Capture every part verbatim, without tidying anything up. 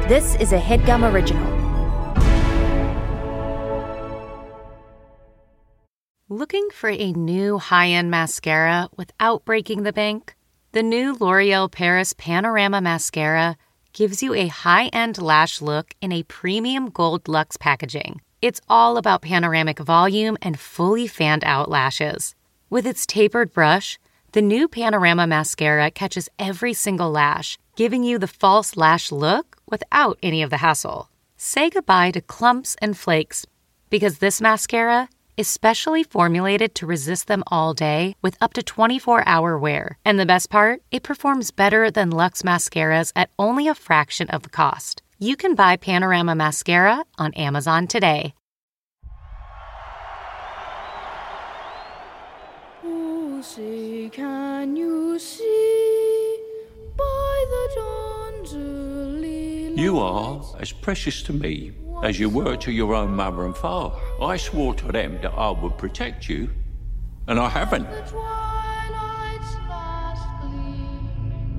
This is a HeadGum original. Looking for a new high-end mascara without breaking the bank? The new L'Oreal Paris Panorama Mascara gives you a high-end lash look in a premium gold luxe packaging. It's all about panoramic volume and fully fanned-out lashes. With its tapered brush, the new Panorama Mascara catches every single lash, giving you the false lash look without any of the hassle. Say goodbye to clumps and flakes, because this mascara is specially formulated to resist them all day with up to twenty-four hour wear. And the best part? It performs better than Luxe mascaras at only a fraction of the cost. You can buy Panorama Mascara on Amazon today. Oh, say, can you see by the dawn's early light? You are as precious to me as you were to your own mother and father. I swore to them that I would protect you, and I haven't. The twilight's last gleam.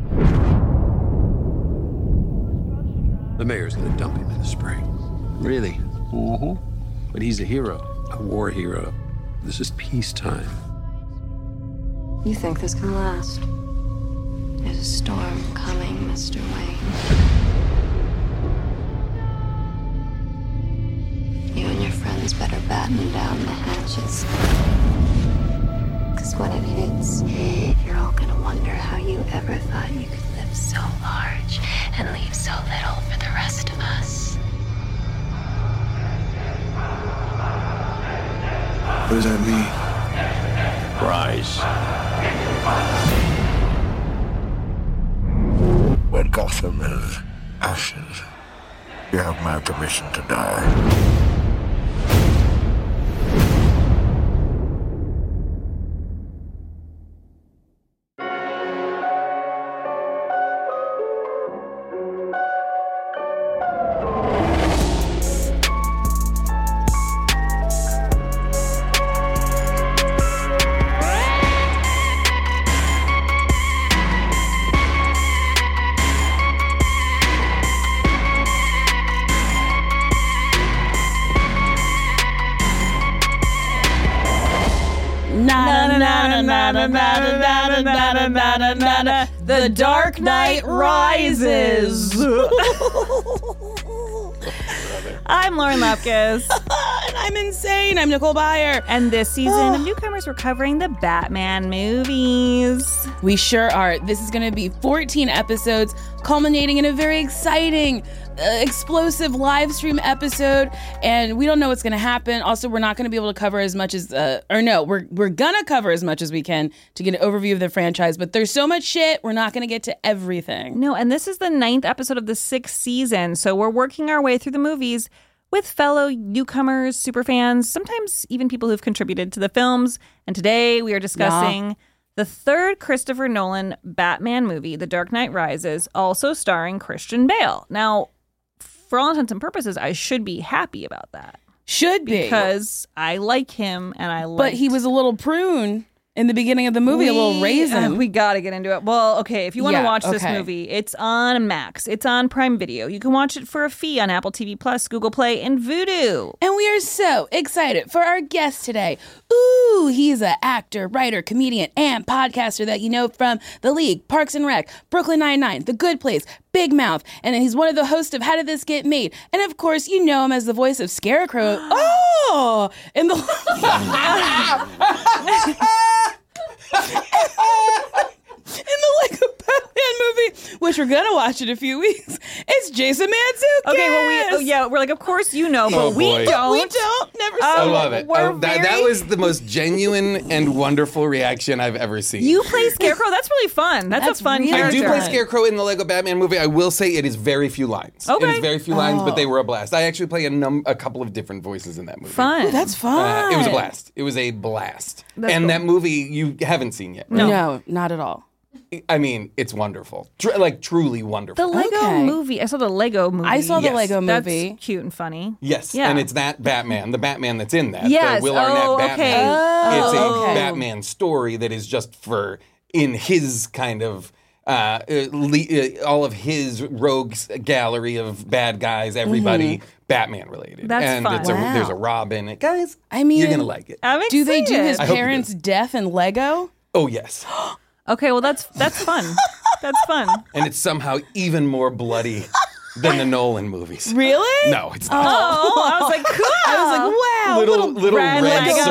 The mayor's gonna dump him in the spring. Really? Mm-hmm. But he's a hero. A war hero. This is peacetime. You think this can last? There's a storm coming, Mister Wayne. You and your friends better batten down the hatches. Because when it hits, you're all gonna wonder how you ever thought you could live so large and leave so little for the rest of us. What does that mean? Rise. When Gotham is ashes, you have my permission to die. The Dark Knight Rises. I'm Lauren Lapkus. And I'm insane. I'm Nicole Byer. And this season of Newcomers, we're covering the Batman movies. We sure are. This is going to be fourteen episodes, culminating in a very exciting, uh, explosive live stream episode. And we don't know what's going to happen. Also, we're not going to be able to cover as much as, uh, or no, we're we're going to cover as much as we can to get an overview of the franchise. But there's so much shit, we're not going to get to everything. No, and this is the ninth episode of the sixth season. So we're working our way through the movies with fellow newcomers, superfans, sometimes even people who've contributed to the films. And today we are discussing yeah. the third Christopher Nolan Batman movie, The Dark Knight Rises, also starring Christian Bale. Now, for all intents and purposes, I should be happy about that. Should be. Because I like him and I like... But he was a little prune in the beginning of the movie, we, a little raisin. Uh, we got to get into it. Well, okay, if you want to yeah, watch this okay. movie, it's on Max. It's on Prime Video. You can watch it for a fee on Apple T V Plus, Google Play, and Vudu. And we are so excited for our guest today. Ooh, he's an actor, writer, comedian, and podcaster that you know from The League, Parks and Rec, Brooklyn Nine-Nine, The Good Place, Big Mouth, and he's one of the hosts of How Did This Get Made? And of course, you know him as the voice of Scarecrow. Oh! In the... in the Lego Batman movie, which we're gonna watch in a few weeks, it's Jason Mantzoukas. Okay, well, we oh, yeah, we're like, of course you know, but oh, we boy. don't. We don't. Never Um, I saw love it. we're Oh, that, very- that was the most genuine and wonderful reaction I've ever seen. You play Scarecrow. That's really fun. That's, That's a fun really character. I do play Scarecrow in the Lego Batman movie. I will say it is very few lines. Okay. It is very few lines, Oh. but they were a blast. I actually play a, num- a couple of different voices in that movie. Fun. Ooh, that's fun. Uh, it was a blast. It was a blast. That's and cool. that movie you haven't seen yet. Right? No. No, not at all. I mean, it's wonderful. Tr- like, truly wonderful. The Lego Okay. movie. I saw the Lego movie. I saw the Yes. Lego That's movie. cute and funny. Yes, Yeah. and it's that Batman, the Batman that's in that. Yes. The Will Arnett Oh, Batman. okay. Oh, it's a okay. Batman story that is just for, in his kind of uh, le- uh, all of his rogues gallery of bad guys, everybody Mm-hmm. Batman related. That's and fun. It's a, Wow. there's a Robin. Guys, I mean, you're gonna like it. I'm do they do excited. his I hope you parents' do. death in Lego? Oh yes, Okay, well that's that's fun. That's fun. and it's somehow even more bloody than the Nolan movies. Really? No, it's not. Oh, I was like, cool. I was like, wow. Little little red red, Legos.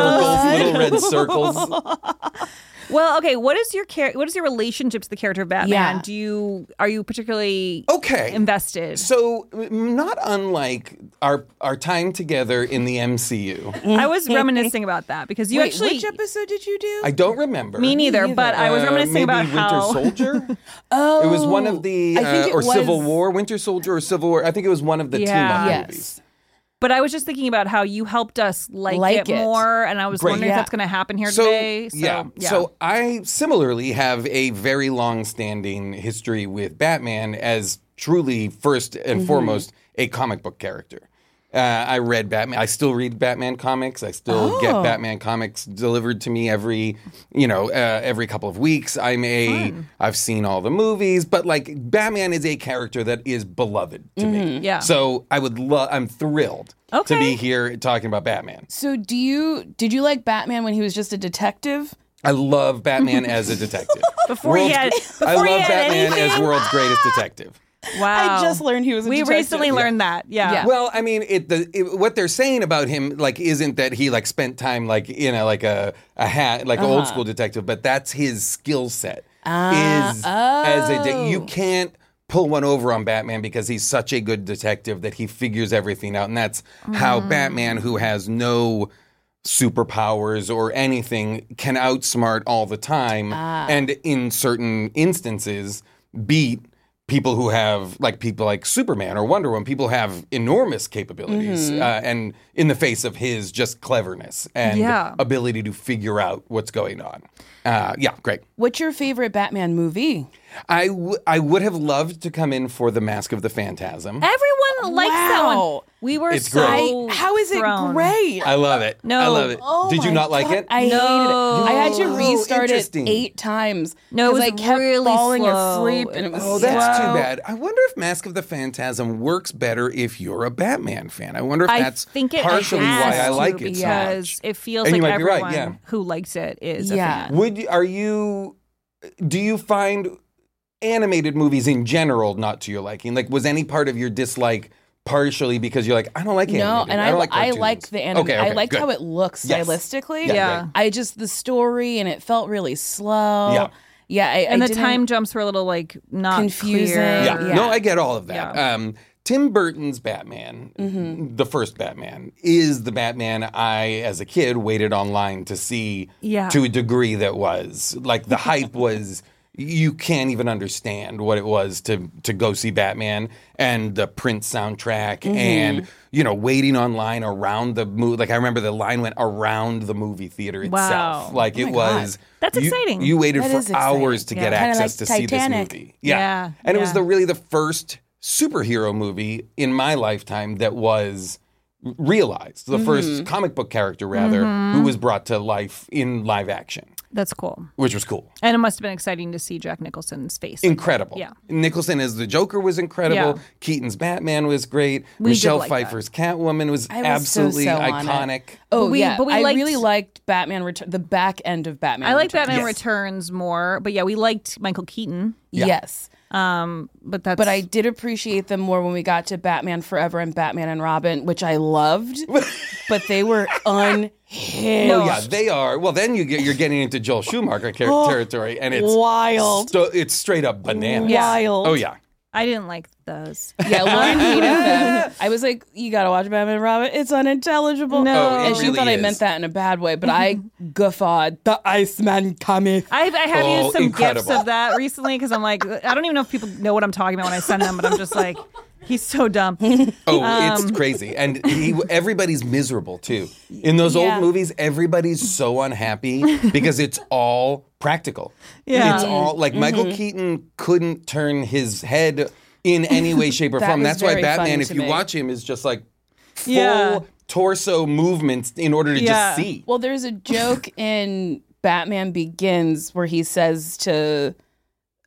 circles, little red circles. Well, okay. What is your char- What is your relationship to the character of Batman? Yeah. Do you are you particularly Okay. invested? So, m- not unlike our our time together in the M C U. I was reminiscing about that because you Wait, actually which episode did you do? I don't remember. me neither, but I was Uh, reminiscing maybe about Winter how Soldier. oh, It was one of the I think uh, it or Civil was- War, Winter Soldier or Civil War. I think it was one of the Yeah. team-up Yes. movies. But I was just thinking about how you helped us like, Like it, it. more, and I was Great. wondering Yeah. if that's going to happen here So, today. So yeah. So I similarly have a very long-standing history with Batman as truly first and Mm-hmm. foremost a comic book character. Uh, I read Batman. I still read Batman comics. I still Oh. get Batman comics delivered to me every, you know, uh, every couple of weeks. I'm a. I've seen all the movies, but like Batman is a character that is beloved to me. Yeah. So I would love. I'm thrilled to Okay. be here talking about Batman. So do you did you like Batman when he was just a detective? I love Batman as a detective. Before he World's- had- I before he love had Batman as anything? world's greatest detective. wow, I just learned he was a we detective. recently learned that. Yeah. Yeah. Well, I mean, it, the, it, what they're saying about him, like, isn't that he like spent time like in a like a a hat, like an Uh-huh. old school detective, but that's his skill set. Ah, is as a de- you oh. can't pull one over on Batman because he's such a good detective that he figures everything out, and that's how Mm. Batman, who has no superpowers or anything, can outsmart all the time, Ah. and in certain instances beat people who have like people like Superman or Wonder Woman. People have enormous capabilities, Mm-hmm. uh, and in the face of his just cleverness and Yeah. ability to figure out what's going on. Uh, yeah, great. What's your favorite Batman movie? I, w- I would have loved to come in for the Mask of the Phantasm. Everyone likes that one. Wow. We were It's so great. How is it thrown. great? I love it. No. I love it. Oh Did you my not like God, it? I No. hated it. I had to Oh, restart it interesting. eight times. No, it 'cause was I kept really falling slow. asleep, and it was Oh, that's slow. too bad. I wonder if Mask of the Phantasm works better if you're a Batman fan. I wonder if I that's think it partially has why I to like it so because much. it feels And like you might be right, everyone yeah. who likes it is Yeah. a fan. Would you, are you? Do you find animated movies in general not to your liking? Like, was any part of your dislike partially because you're like, I don't like No, animated. and I, I don't like I cartoons. liked the anime. Okay, okay, I liked good. how it looks Yes. stylistically. Yeah, Yeah. great. I just the story and it felt really slow. Yeah. Yeah. I, And I the didn't- time jumps were a little like not Confusing. clear. Yeah. Yeah. No, I get all of that. Yeah. Um, Tim Burton's Batman, Mm-hmm. the first Batman, is the Batman I, as a kid, waited online to see Yeah. to a degree that was. Like, the hype was, you can't even understand what it was to, to go see Batman and the Prince soundtrack Mm-hmm. and, you know, waiting online around the movie. Like, I remember the line went around the movie theater itself. Wow. Like, Oh it my God. was. That's you- exciting. You waited That for is exciting. hours to Yeah. get Kinda access like to see this Titanic. movie. Yeah, And it was yeah. the really the first superhero movie in my lifetime that was realized. The Mm-hmm. first comic book character, rather, who was brought to life in live action, That's cool. which was cool. And it must have been exciting to see Jack Nicholson's face. Incredible. Yeah. Nicholson as the Joker was incredible. Yeah. Keaton's Batman was great. We did Michelle like that. Pfeiffer's Catwoman was, I was absolutely so, so on it. iconic. Oh But we- yeah, but we I liked- really liked Batman Return, the back end of Batman. I like Returns. Batman Yes. Returns more, but yeah, we liked Michael Keaton. Yes, Um, but that's but I did appreciate them more when we got to Batman Forever and Batman and Robin, which I loved. But they were unhinged. Oh yeah, they are. Well, then you get you're getting into Joel Schumacher ter- territory, and it's Wild. sto- it's straight up bananas. Wild. Oh yeah. I didn't like those. Yeah, Lauren hated them. I was like, you gotta watch Batman and Robin. It's unintelligible. No. Oh, it and she really thought I is. meant that in a bad way, but I guffawed. The Iceman cometh. I've, I have Oh, used some incredible. gifs of that recently because I'm like, I don't even know if people know what I'm talking about when I send them, but I'm just like, he's so dumb. Oh, Um, it's crazy, and he, everybody's miserable too. In those Yeah. old movies, everybody's so unhappy because it's all practical. Yeah. It's all like Michael Mm-hmm. Keaton couldn't turn his head in any way, shape, or That form. was That's why very Batman, funny if to you me. watch him, is just like full Yeah. torso movements in order to Yeah. just see. Well, there's a joke in Batman Begins where he says to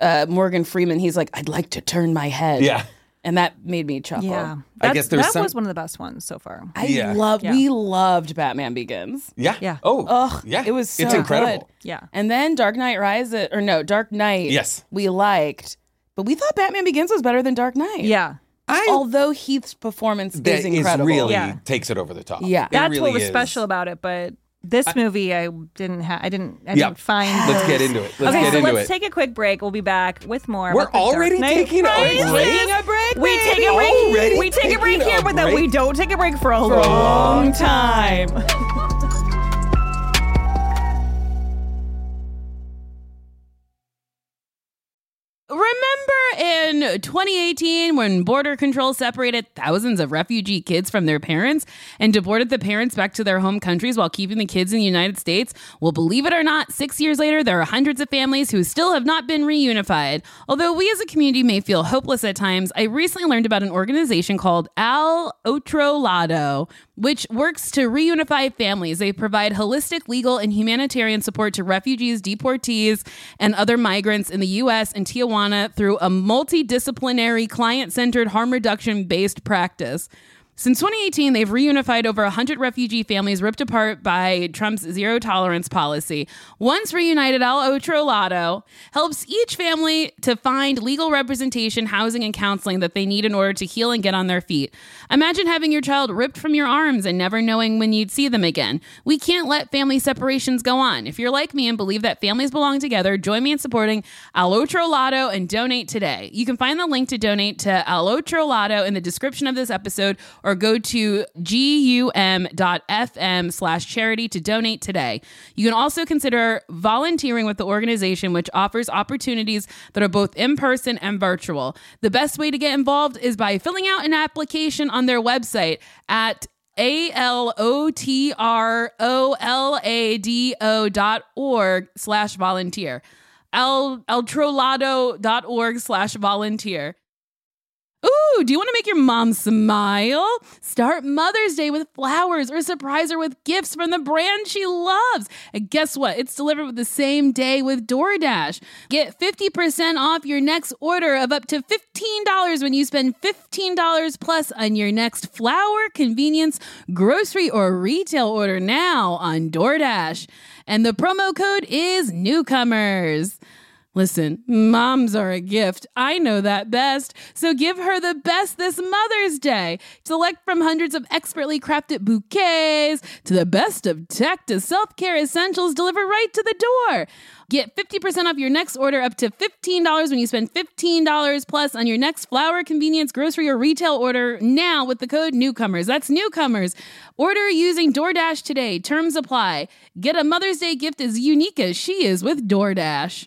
uh, Morgan Freeman, he's like, I'd like to turn my head. Yeah. And that made me chuckle. Yeah. I That's- guess there's that some- was one of the best ones so far. I Yeah. love, Yeah. we loved Batman Begins. Yeah. Yeah. Oh, Ugh, yeah. it was so It's incredible. good. Yeah. And then Dark Knight Rises, or no, Dark Knight. Yes. We liked, but we thought Batman Begins was better than Dark Knight. Yeah. I, Although Heath's performance that is incredible. really Yeah. takes it over the top. Yeah. It That's really what was is. special about it, but this movie I didn't have I didn't I Yeah. didn't find Let's those- get into it. Let's okay, get so into let's it. take a quick break. We'll be back with more. We're about the Dark already Knight taking a Rises. break? Taking a break, We take a baby. break. Already we take a break taking here, a but then we break? don't take a break for a For a long time. Remember in twenty eighteen when border control separated thousands of refugee kids from their parents and deported the parents back to their home countries while keeping the kids in the United States? Well, believe it or not, six years later, there are hundreds of families who still have not been reunified. Although we as a community may feel hopeless at times, I recently learned about an organization called Al Otro Lado, which works to reunify families. They provide holistic, legal, and humanitarian support to refugees, deportees, and other migrants in the U S and Tijuana through a multidisciplinary, client-centered, harm reduction-based practice. Since twenty eighteen, they've reunified over one hundred refugee families ripped apart by Trump's zero tolerance policy. Once reunited, Al Otro Lado helps each family to find legal representation, housing, and counseling that they need in order to heal and get on their feet. Imagine having your child ripped from your arms and never knowing when you'd see them again. We can't let family separations go on. If you're like me and believe that families belong together, join me in supporting Al Otro Lado and donate today. You can find the link to donate to Al Otro Lado in the description of this episode, or go to gum.fm slash charity to donate today. You can also consider volunteering with the organization, which offers opportunities that are both in-person and virtual. The best way to get involved is by filling out an application on their website at A-L-O-T-R-O-L-A-D-O dot org slash volunteer. El, eltrolado dot org slash volunteer. Ooh, do you want to make your mom smile? Start Mother's Day with flowers or surprise her with gifts from the brand she loves. And guess what? It's delivered with the same day with DoorDash. Get fifty percent off your next order of up to fifteen dollars when you spend fifteen dollars plus on your next flower, convenience, grocery, or retail order now on DoorDash. And the promo code is Newcomers. Listen, moms are a gift. I know that best. So give her the best this Mother's Day. Select from hundreds of expertly crafted bouquets to the best of tech to self-care essentials delivered right to the door. Get fifty percent off your next order up to fifteen dollars when you spend fifteen dollars plus on your next flower, convenience, grocery, or retail order now with the code Newcomers. That's Newcomers. Order using DoorDash today. Terms apply. Get a Mother's Day gift as unique as she is with DoorDash.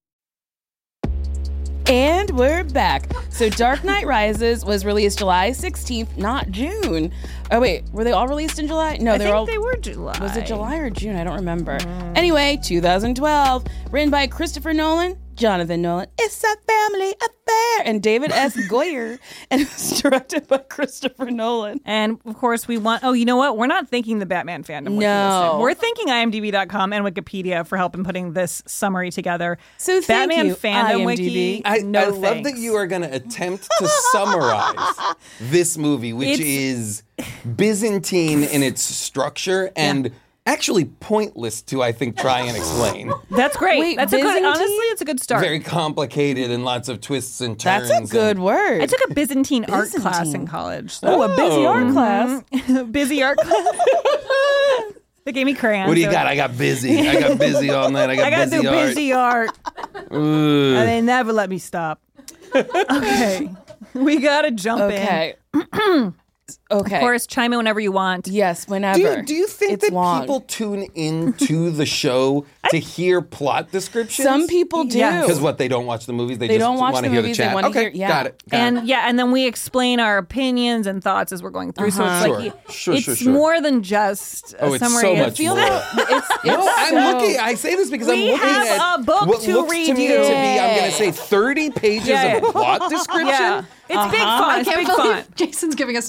And we're back. So Dark Knight Rises was released July sixteenth, not June. Oh, wait. Were they all released in July? No, I they think were all... they were July. Was it July or June? I don't remember. Mm. Anyway, two thousand twelve. Written by Christopher Nolan, Jonathan Nolan. It's a family affair. And David S. Goyer. And it was directed by Christopher Nolan. And of course, we want. Oh, you know what? We're not thanking the Batman fandom. No. We're thanking I M D B dot com and Wikipedia for helping putting this summary together. So thank Batman you, fandom I M D B. wiki. I, no I love thanks. that you are going to attempt to summarize this movie, which It's- is Byzantine in its structure and actually pointless to, I think, try and explain. That's great. Wait, That's a good. Byzantine? Honestly, it's a good start. Very complicated and lots of twists and turns. That's a good and, word. I took a Byzantine, art Byzantine. class in college. So. Oh, a busy art Mhm. class. Busy art class. They gave me crayons. What do you so- got? I got busy. I got busy all night. I got I got to busy do art. busy art. Ugh. And they never let me stop. Okay. We got to jump Okay. Okay. Of course, chime in whenever you want. Yes, whenever. Do you, do you think It's that long. people tune into the show to hear plot descriptions? Some people do. Yeah. Because what, they don't watch the movies? They, They just don't watch want to the hear movies, the they chat? wanna okay, hear- yeah. got it. Got And it. yeah, and then we explain our opinions and thoughts as we're going through. So Uh-huh. it's like Sure. you- Sure, it's sure, sure. more than just a Oh, it's summary. so of- much feel more. that it's, it's No, I'm so- looking. I say this because We I'm looking have at a book what to looks read to me you. to be, I'm going to say, thirty pages Yeah, of yeah. plot description. Yeah. It's big Uh-huh. font. I It's can't big believe font. Jason's giving us notes.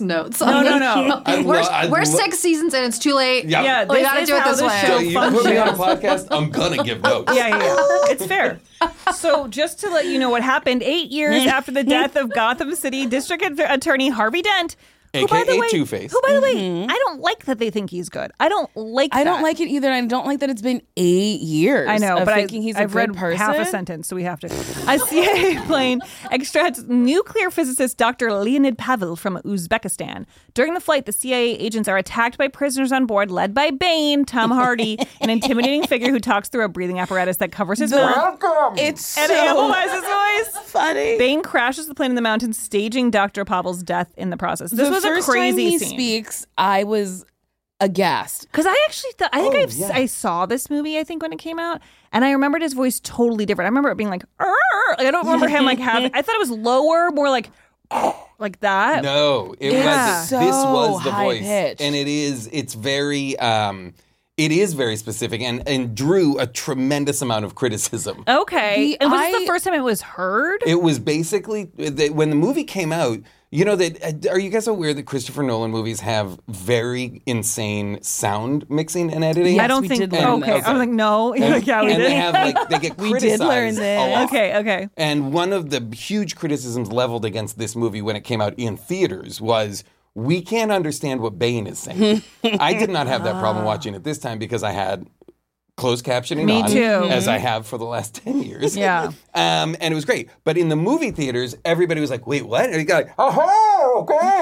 No, no, no. I We're, lo- I we're lo- six seasons in. It's too late. Yeah. Yeah, We this gotta is do it how this the way. show You put me on a functions. podcast, I'm gonna give notes. Yeah, yeah, yeah. It's fair. So, just to let you know what happened, eight years after the death of Gotham City District Attorney Harvey Dent, who, by the A K A way, Two-Face. who, by the way, I don't like that they think he's good. I don't like. I that. don't like it either. I don't like that it's been eight years. I know, of but I, thinking he's a I've good read person. half a sentence, so we have to. A C I A plane extracts nuclear physicist Doctor Leonid Pavel from Uzbekistan. During the flight, the C I A agents are attacked by prisoners on board, led by Bane, Tom Hardy, an intimidating figure who talks through a breathing apparatus that covers his mouth It's and so amplifies his voice. funny. Bane crashes the plane in the mountains, staging Doctor Pavel's death in the process. This the was first a crazy time he scene. speaks, I was aghast. Because I actually thought, I think Oh, I've, yeah. I saw this movie, I think, when it came out, and I remembered his voice totally different. I remember it being like, "Arr!" Like, I don't remember him like having, I thought it was lower, more like, like that. No, it Yeah. was. This was the So voice, high-pitched. and it is. It's very. Um, it is very specific, and and drew a tremendous amount of criticism. Okay. The- and was this I- the first time it was heard? It was basically they, when the movie came out. You know that? Are you guys aware that Christopher Nolan movies have very insane sound mixing and editing? Yes, I don't we think. did learn okay. this. I'm like, no. And, yeah, we and did. they have like they get We criticized did learn a this. lot. okay. Okay. And one of the huge criticisms leveled against this movie when it came out in theaters was we can't understand what Bane is saying. I did not have that problem watching it this time because I had closed captioning Me on, too. as I have for the last ten years. Yeah. Um, and it was great. But in the movie theaters, everybody was like, wait, what? And you got like, oh,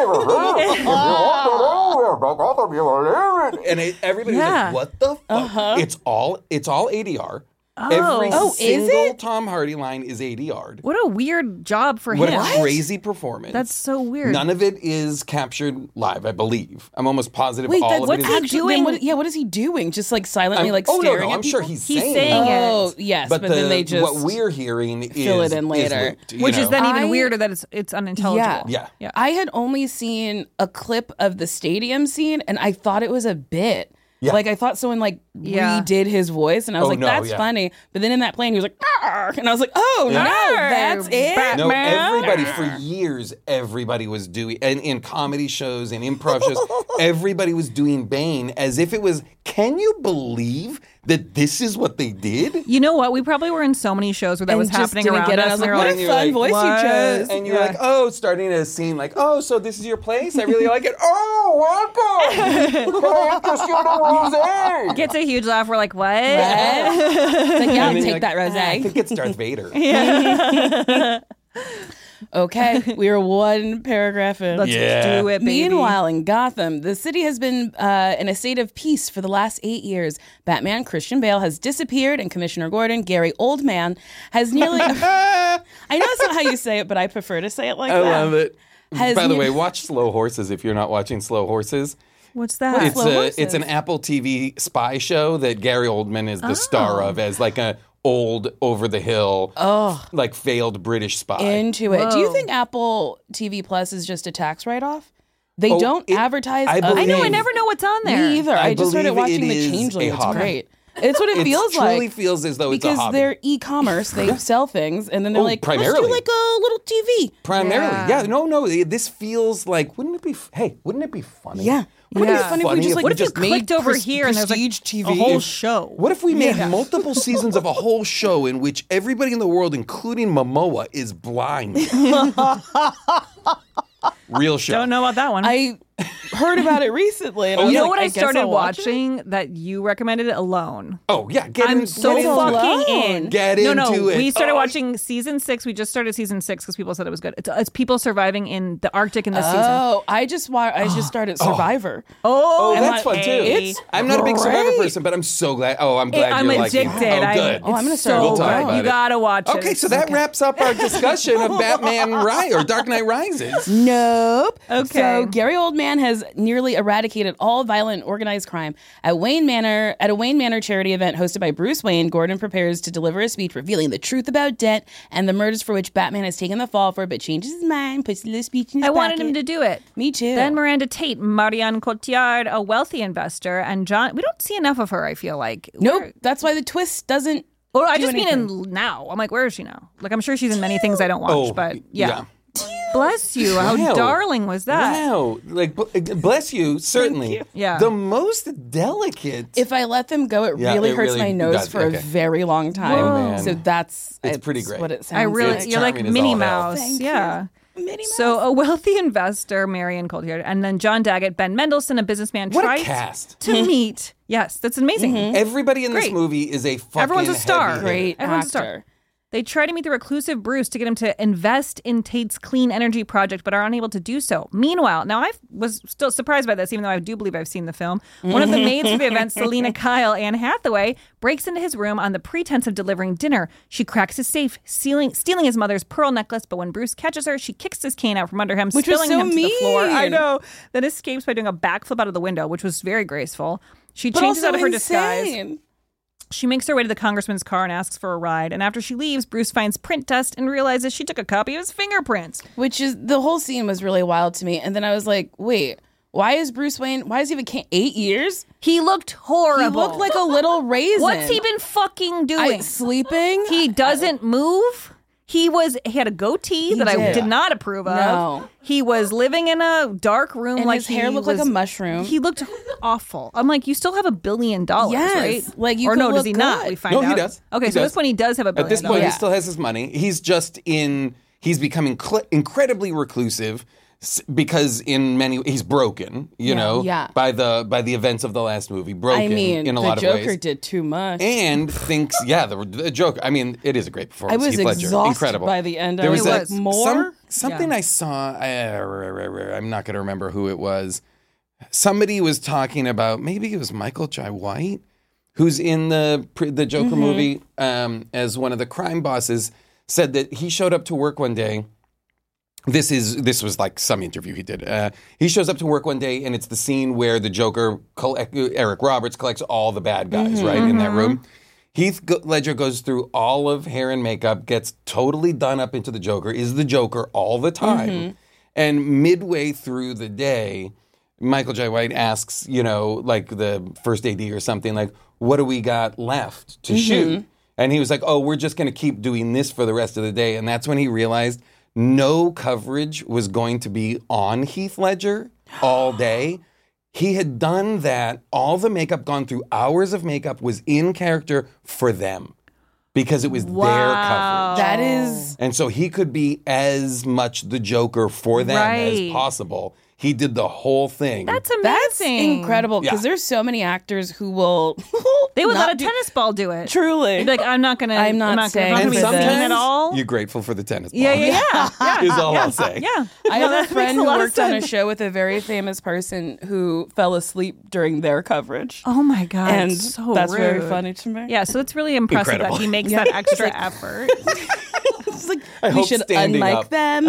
okay. And it, everybody Yeah. was like, what the fuck? It's all it's all A D R. Oh. Every Oh, is single it? Tom Hardy line is A D R'd. What a weird job for What him. a crazy performance. That's so weird. None of it is captured live, I believe. I'm almost positive Wait, all that's of what's it he is. actually, doing? then what, yeah, what is he doing? Just like silently, I'm- like oh, no, staring no, at I'm people? sure he's He's saying saying it. it. Oh, yes, but, But, then the- they just what we're hearing fill is, it in is later. looped, you Which know? is then even I- weirder that it's it's unintelligible. Yeah. Yeah. I had only seen a clip of the stadium scene, and I thought it was a bit. Yeah. Like I thought someone like Yeah. redid his voice, and I was Oh, like, no, "That's yeah. funny." But then in that plane, he was like, "Arr!" and I was like, "Oh Yeah. no, that's it." Bat- No, Man. everybody for years, everybody was doing, and in comedy shows and improv shows, everybody was doing Bane as if it was, can you believe that this is what they did? You know what? We probably were in so many shows where that And was just happening didn't around get it. us. I was and like, we were "What a you're fun like, voice what? you chose!" And you're Yeah. like, oh, starting a scene like, oh, so this is your place? I really like it. Oh, welcome. Can I interest you in a rosé? Gets a huge laugh. We're like, what? It's like, yeah, I'll And then take you're that like, rose. I think it's Darth Vader. Okay, we are one paragraph in. Let's Yeah. do it, baby. Meanwhile, in Gotham, the city has been uh, in a state of peace for the last eight years. Batman Christian Bale has disappeared, and Commissioner Gordon, Gary Oldman, has nearly. I know that's not how you say it, but I prefer to say it like I that. love it. Has By the ne- way, watch Slow Horses if you're not watching Slow Horses. What's that? It's Slow a Horses? it's an Apple T V spy show that Gary Oldman is the star Oh. of as like a old over the hill, like failed British spy. Into it. Do you Whoa. think Apple T V Plus is just a tax write off? They Oh, don't it- advertise. I other believe- I know. I things. never know what's on there. Me either. I I, just started believe it watching The is Changeling. a It's hobby. great. It's what it It feels truly like. feels as though it's a Because hobby. they're e-commerce, they sell things, and then they're Oh, like, let's primarily. do like a little T V. Primarily, Yeah. yeah. No, no. This feels like. Wouldn't it be? f- Hey, wouldn't it be funny? Yeah. Wouldn't it Yeah. be funny if we Funny just if like we What if you just made clicked over pres- here and there's like prestige T V? a whole If- show? What if we made Yeah. multiple seasons of a whole show in which everybody in the world, including Momoa, is blind? Real show. Don't know about that one. I heard about it recently. And I Oh, was you know like, what I, guess started I'll watch it. watching that you recommended it Alone. Oh yeah, get I'm in, so get into it. fucking in. Get no, no, into it. we started Oh, watching season six. We just started season six because people said it was good. It's, it's people surviving in the Arctic in this season. Oh, I just wa- I just started Survivor. Oh, Oh, that's fun too. It's I'm not a big Survivor great. person, but I'm so glad. Oh, I'm glad I'm you're liking addicted. it. Oh, I'm- good. it's Oh, I'm gonna start so We'll talk good. about You it. gotta watch it. Okay, It's so that good. wraps up our discussion of Batman Rise or Dark Knight Rises. Nope. Okay. So Gary Oldman has nearly eradicated all violent organized crime. At Wayne Manor, at a Wayne Manor charity event hosted by Bruce Wayne, Gordon prepares to deliver a speech revealing the truth about Dent and the murders for which Batman has taken the fall for, but changes his mind, puts the little speech in his I wanted pocket. him to do it. Me too. Then Miranda Tate, Marianne Cotillard, a wealthy investor, and John. We don't see enough of her. I feel like. Nope. Where- That's why the twist doesn't. Or I do just mean anything. in now. I'm like, where is she now? Like, I'm sure she's in many things I don't watch, Oh, but yeah. yeah. Bless you. How Wow. darling was that? Wow. Like, b- bless you, certainly. you. Yeah. The most delicate. If I let them go, it Yeah, really it hurts really my nose does. for Okay. a very long time. Oh, man. So that's It's pretty great. what it sounds I really, like. you're like charming as Minnie all hell. Mouse. Thank yeah. you. Minnie Mouse. So a wealthy investor, Marion Cotillard, and then John Daggett, Ben Mendelsohn, a businessman, What a tries cast. to meet. Yes, that's amazing. Everybody in this Great. movie is a fucking Everyone's a star. heavy hitter. Great Everyone's a star. actor. They try to meet the reclusive Bruce to get him to invest in Tate's clean energy project, but are unable to do so. Meanwhile, now I was still surprised by this, even though I do believe I've seen the film. One of the maids for the event, Selena Kyle, Anne Hathaway, breaks into his room on the pretense of delivering dinner. She cracks his safe, stealing, stealing his mother's pearl necklace, but when Bruce catches her, she kicks his cane out from under him, Which was spilling so him to the floor. I mean. know. Then escapes by doing a backflip out of the window, which was very graceful. She But changes also out of her disguise. insane. She makes her way to the congressman's car and asks for a ride. And after she leaves, Bruce finds print dust and realizes she took a copy of his fingerprints. Which is, the whole scene was really wild to me. And then I was like, wait, why is Bruce Wayne, why is he even, can- eight years? He looked horrible. He looked like a little raisin. What's he been fucking doing? I, sleeping? He doesn't move. He was. He had a goatee that I did. did not approve of. No. He was living in a dark room. And like his hair he looked was, like a mushroom. He looked awful. I'm like, you still have a billion dollars, Yes. right? Like, you or could no? Does look he not? good. We find No, out. he does. Okay, He so at does. this point, he does have a billion At this point, dollars. he still has his money. He's just in. He's becoming cl- incredibly reclusive s- because in many he's broken. You know, yeah. by the by the events of the last movie, broken I mean, in a the lot Joker of ways. did too much. And thinks, yeah, the, the Joker. I mean, it is a great performance. I was Heath Ledger. exhausted Incredible. by the end. I There was was like, that- more? some- something Yeah. I saw. Uh, I'm not going to remember who it was. Somebody was talking about maybe it was Michael Jai White, who's in the the Joker Mm-hmm. movie um, as one of the crime bosses. Said that he showed up to work one day. This is this was like some interview he did. Uh, he shows up to work one day, and it's the scene where the Joker, collect, Eric Roberts, collects all the bad guys, right, in that room. Heath Ledger goes through all of hair and makeup, gets totally done up into the Joker, is the Joker all the time. And midway through the day, Michael Jai White asks, you know, like the first A D or something, like, what do we got left to shoot? And he was like, oh, we're just going to keep doing this for the rest of the day. And that's when he realized no coverage was going to be on Heath Ledger all day. He had done that. All the makeup, gone through hours of makeup, was in character for them because it was their coverage. That is... And so he could be as much the Joker for them as Right. possible. He did the whole thing. That's That's amazing. incredible because Yeah. there's so many actors who will They would not let a do- tennis ball do it. Truly. They'd be like, I'm not gonna. I'm not gonna, staying I'm not and gonna be for seen this. at all. You're grateful for the tennis ball. Yeah, yeah, yeah. yeah. Is all yeah. I'll say. Yeah. I No, have that a makes friend a who lot of worked on a sense. show with a very famous person who fell asleep during their coverage. Oh my god! and so that's very rude. funny to me. Yeah, so it's really impressive Incredible. that he makes Yeah. that extra effort. It's like, I we hope should standing unmic up. them.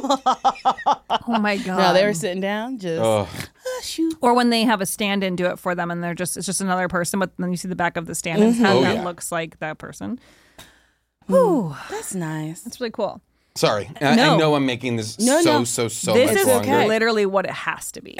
Oh my god! no, they were sitting down, just Ugh. ah, shoot. Or when they have a stand-in do it for them, and they're just it's just another person, but then you see the back of the stand-in's head Oh, that yeah. looks like that person. Whew, That's nice. that's really cool. Sorry. I, No. I know I'm making this No, so, no. so, so this much is longer. literally what it has to be.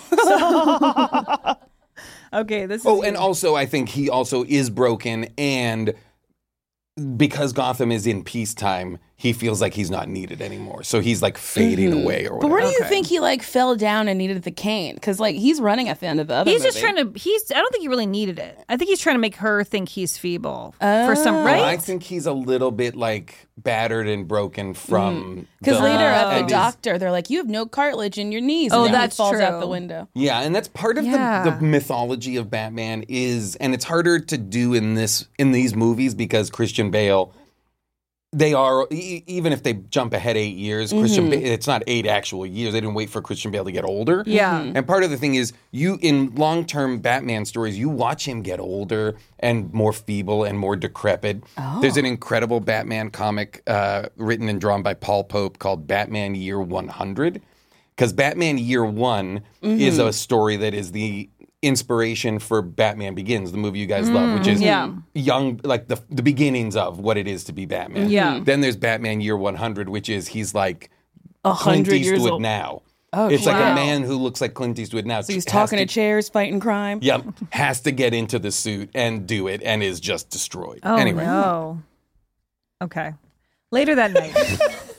So- okay, this is Oh, and also I think he also is broken, and because Gotham is in peacetime, he feels like he's not needed anymore. So he's like fading away or But whatever. where do you Okay. think he like fell down and needed the cane? Because like he's running at the end of the other. He's just movie. trying to. He's. I don't think he really needed it. I think he's trying to make her think he's feeble for some Oh. right. Well, I think he's a little bit like battered and broken from Because the- later at and the his- doctor, they're like, "You have no cartilage in your knees." Oh, and then he that's falls out true. the window. Yeah, and that's part of Yeah. the, the mythology of Batman is, and it's harder to do in this in these movies because Christian Bale, they are e- even if they jump ahead eight years, Christian Bale, it's not eight actual years. They didn't wait for Christian Bale to get older. Yeah. And part of the thing is, you in long term Batman stories, you watch him get older and more feeble and more decrepit. There's an incredible Batman comic uh, written and drawn by Paul Pope called Batman Year one hundred. Because Batman Year One is a story that is the inspiration for Batman Begins, the movie you guys love, which is yeah. young, like the the beginnings of what it is to be Batman. Yeah. Then there's Batman Year one hundred, which is he's like A Clint hundred years Eastwood old. now. Oh, it's like wow. a man who looks like Clint Eastwood now. So he's Has talking to to chairs, fighting crime. Yep, has to get into the suit and do it, and is just destroyed. Oh anyway, no. Okay. Later that night.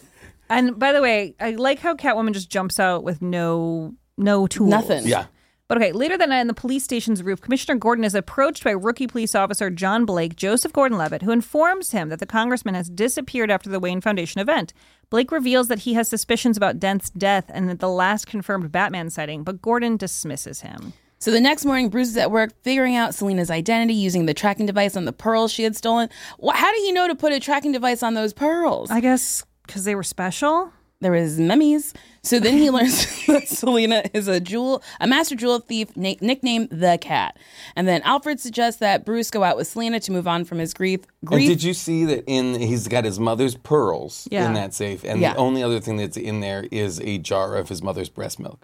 And by the way, I like how Catwoman just jumps out with no no tools. Nothing. Yeah. But okay, later that night on the police station's roof, Commissioner Gordon is approached by rookie police officer John Blake, Joseph Gordon-Levitt, who informs him that the congressman has disappeared after the Wayne Foundation event. Blake reveals that he has suspicions about Dent's death and that the last confirmed Batman sighting, but Gordon dismisses him. So the next morning, Bruce is at work figuring out Selina's identity using the tracking device on the pearls she had stolen. Wh- How did he know to put a tracking device on those pearls? I guess because they were special? There was mummies. So then he learns that Selina is a jewel, a master jewel thief na- nicknamed the Cat. And then Alfred suggests that Bruce go out with Selina to move on from his grief. grief. And did you see that in he's got his mother's pearls Yeah. in that safe, and Yeah. the only other thing that's in there is a jar of his mother's breast milk.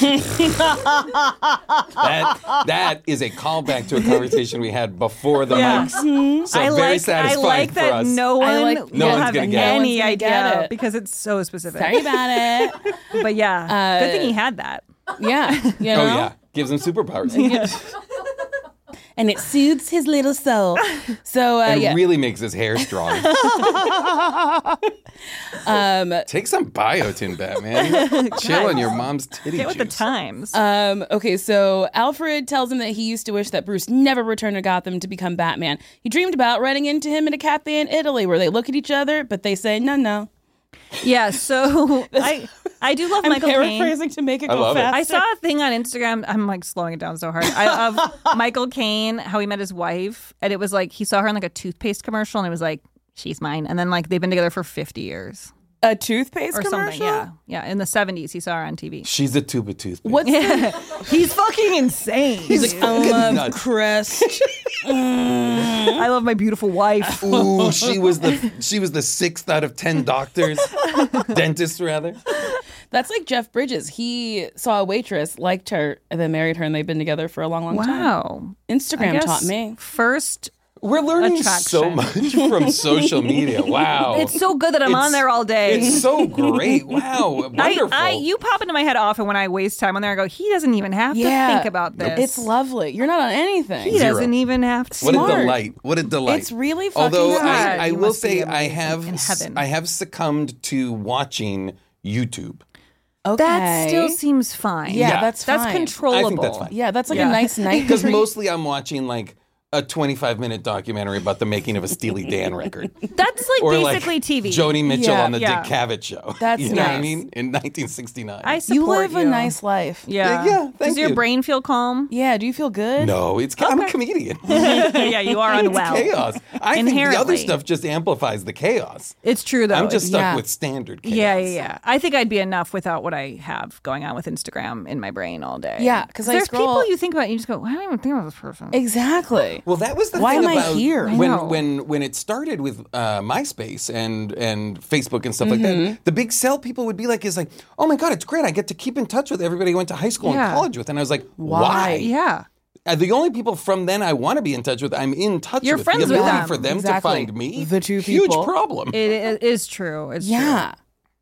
that that is a callback to a conversation we had before the Yeah. mics. So I very like, I satisfying like for that us. no one I like- No will one's have gonna get it. any No one's gonna idea get it. because it's so specific. Sorry about it. But yeah, good Uh, thing he had that. Yeah. You know? Oh yeah, gives him superpowers. And it soothes his little soul. So, uh, and yeah. really makes his hair strong. um, Take some biotin, Batman. Chill on your mom's titty Get with the juice. times. Um, okay, so Alfred tells him that he used to wish that Bruce never returned to Gotham to become Batman. He dreamed about running into him in a cafe in Italy where they look at each other, but they say, no, no. Yeah, so I I do love I'm Michael Caine. paraphrasing to make it I go love it. faster. I saw a thing on Instagram. I'm like slowing it down so hard. I of Michael Caine, how he met his wife, and it was like he saw her in like a toothpaste commercial, and it was like, she's mine. And then like they've been together for fifty years a toothpaste or commercial? something. Yeah, yeah. In the seventies, he saw her on T V. She's a tube of toothpaste. What's the... He's fucking insane. He's like, I love nuts. Crest. I love my beautiful wife. Ooh, she was the she was the sixth out of ten doctors, dentists rather. That's like Jeff Bridges. He saw a waitress, liked her, and then married her, and they've been together for a long, long time. Wow. I Instagram guess taught me. First, We're learning Attraction. so much from social media. Wow, it's so good that I'm It's- on there all day. It's so great. Wow, wonderful. I, I, you pop into my head often when I waste time on there. I go, he doesn't even have Yeah. to think about this. It's lovely. You're not on anything. He Zero. doesn't even have to. What a Smart. delight! What a delight! It's really fucking Although good. I, I You will must be say I amazing have in heaven. I have succumbed to watching YouTube. Okay. That still seems fine. Yeah, Yeah. that's That's fine. controllable. I think that's fine. Yeah, that's like Yeah. a nice night. Because treat. mostly I'm watching like a twenty-five minute documentary about the making of a Steely Dan record. That's like Or basically like T V. Joni Mitchell Yeah, on the yeah. Dick Cavett show. That's you know what I nice. mean? In nineteen sixty-nine. I support You live you. a nice life. Yeah. Yeah, thank Does your you. brain feel calm? Yeah, do you feel good? No, it's I'm a comedian. Yeah, you are unwell. Chaos. I think the other Inherently. stuff just amplifies the chaos. It's true though. I'm just stuck Yeah. with standard chaos. yeah, yeah, yeah. I think I'd be enough without what I have going on with Instagram in my brain all day. Yeah, 'cause I there's scroll- people you think about and you just go, I don't even think about this person. Exactly. Well, that was the Why thing am I about here? I when know. when when it started with uh, MySpace and and Facebook and stuff like Mm-hmm. that. The big sell people would be like is like, oh my god, it's great! I get to keep in touch with everybody I went to high school Yeah. and college with, and I was like, Why? why? Yeah. Uh, the only people from then I want to be in touch with, I'm in touch You're with. friends the with ability them. for them Exactly. to find me, The two huge people. problem. It, it is true. It's Yeah.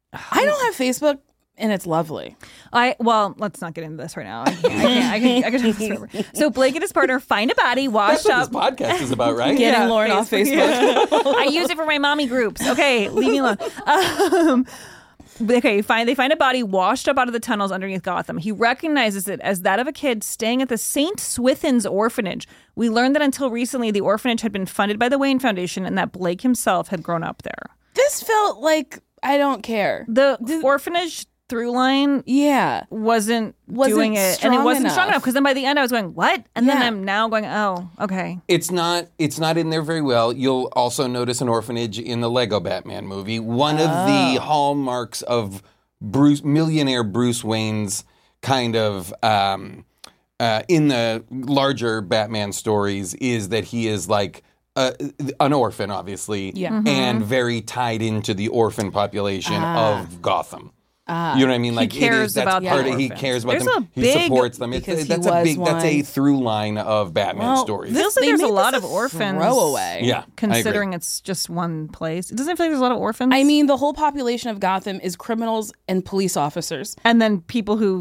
I don't have Facebook, and it's lovely. I well, let's not get into this right now. I can't. I can't. I can, I can talk this forever. So Blake and his partner find a body washed That's what up. this podcast is about, right? Getting Lauren off Facebook. I use it for my mommy groups. Okay, leave me alone. Um, okay, fine. They find a body washed up out of the tunnels underneath Gotham. He recognizes it as that of a kid staying at the Saint Swithins orphanage. We learned that until recently, the orphanage had been funded by the Wayne Foundation and that Blake himself had grown up there. This felt like I don't care. The orphanage through line Yeah. wasn't, Wasn't doing it, and it strong wasn't strong enough. enough because then by the end I was going, what? And then Yeah. I'm now going, oh, okay. It's not it's not in there very well. You'll also notice an orphanage in the Lego Batman movie. One of the hallmarks of Bruce millionaire Bruce Wayne's kind of um, uh, in the larger Batman stories is that he is like uh, an orphan, obviously, Yeah. Mm-hmm. and very tied into the orphan population of Gotham. you know what I mean? Like it cares is, that's about the part of, he orphans. cares about There's them. a He big- supports them. It's, because he that's a was big. That's a one. through line of Batman Well, stories. Feels like They there's a made lot this of a orphans. throwaway. Yeah, I agree. Considering it's just one place. It doesn't feel like there's a lot of orphans. I mean, the whole population of Gotham is criminals and police officers. and then people who've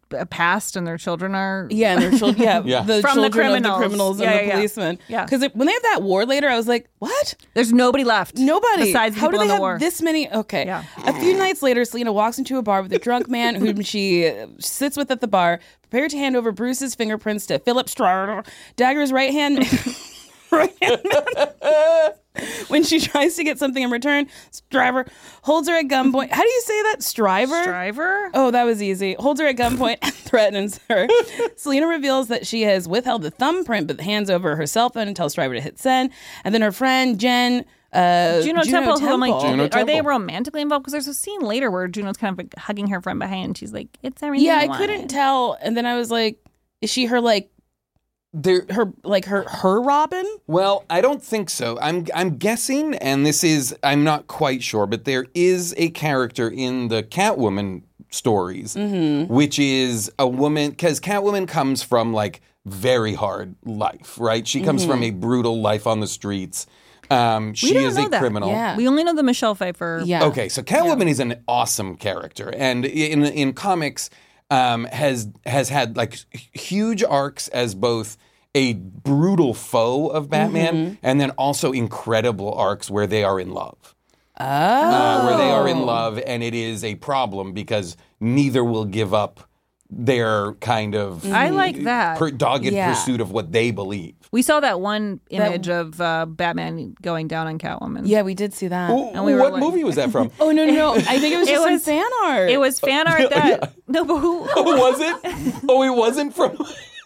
a past and their children are Yeah, and their children, yeah, Yeah. the From the children criminals. of the criminals Yeah, and yeah, the yeah. policemen. Yeah. Because when they have that war later, I was like, what? there's nobody left. Nobody. besides the How do people they in the have war. this many? Okay. Yeah. A few nights later, Selena walks into a bar with a drunk man whom she uh, sits with at the bar, prepared to hand over Bruce's fingerprints to Philip Striver, Dagger's right hand. right hand man. When she tries to get something in return, Striver holds her at gunpoint. How do you say that? Striver? Driver? Oh, that was easy. Holds her at gunpoint and threatens her. Selena reveals that she has withheld the thumbprint, but hands over her cell phone and tells Striver to hit send. And then her friend Jen, uh, Juno, Temple, who I'm like, Juno are they Temple. romantically involved? Because there's a scene later where Juno's kind of like hugging her from behind, and she's like, "It's everything." Yeah, I I wanted." couldn't tell. And then I was like, is she her like There, her like her her Robin? well, I don't think so. I'm I'm guessing, and this is I'm not quite sure, but there is a character in the Catwoman stories, which is a woman because Catwoman comes from like very hard life, right? She comes from a brutal life on the streets. Um, We she don't is know a that. criminal. Yeah. We only know the Michelle Pfeiffer. Yeah. Okay, so Catwoman is an awesome character, and in in comics um, has has had like huge arcs as both a brutal foe of Batman, Mm-hmm. and then also incredible arcs where they are in love. Oh, uh, where they are in love, and it is a problem because neither will give up their kind of I like that. per- dogged Yeah. pursuit of what they believe. We saw that one image of uh, Batman going down on Catwoman. Yeah, we did see that. Ooh, And we were what like- movie was that from? Oh no, no, no! I think it was It just some was- fan art. It was fan art that. No, but who? Oh, was it? Oh, it wasn't from.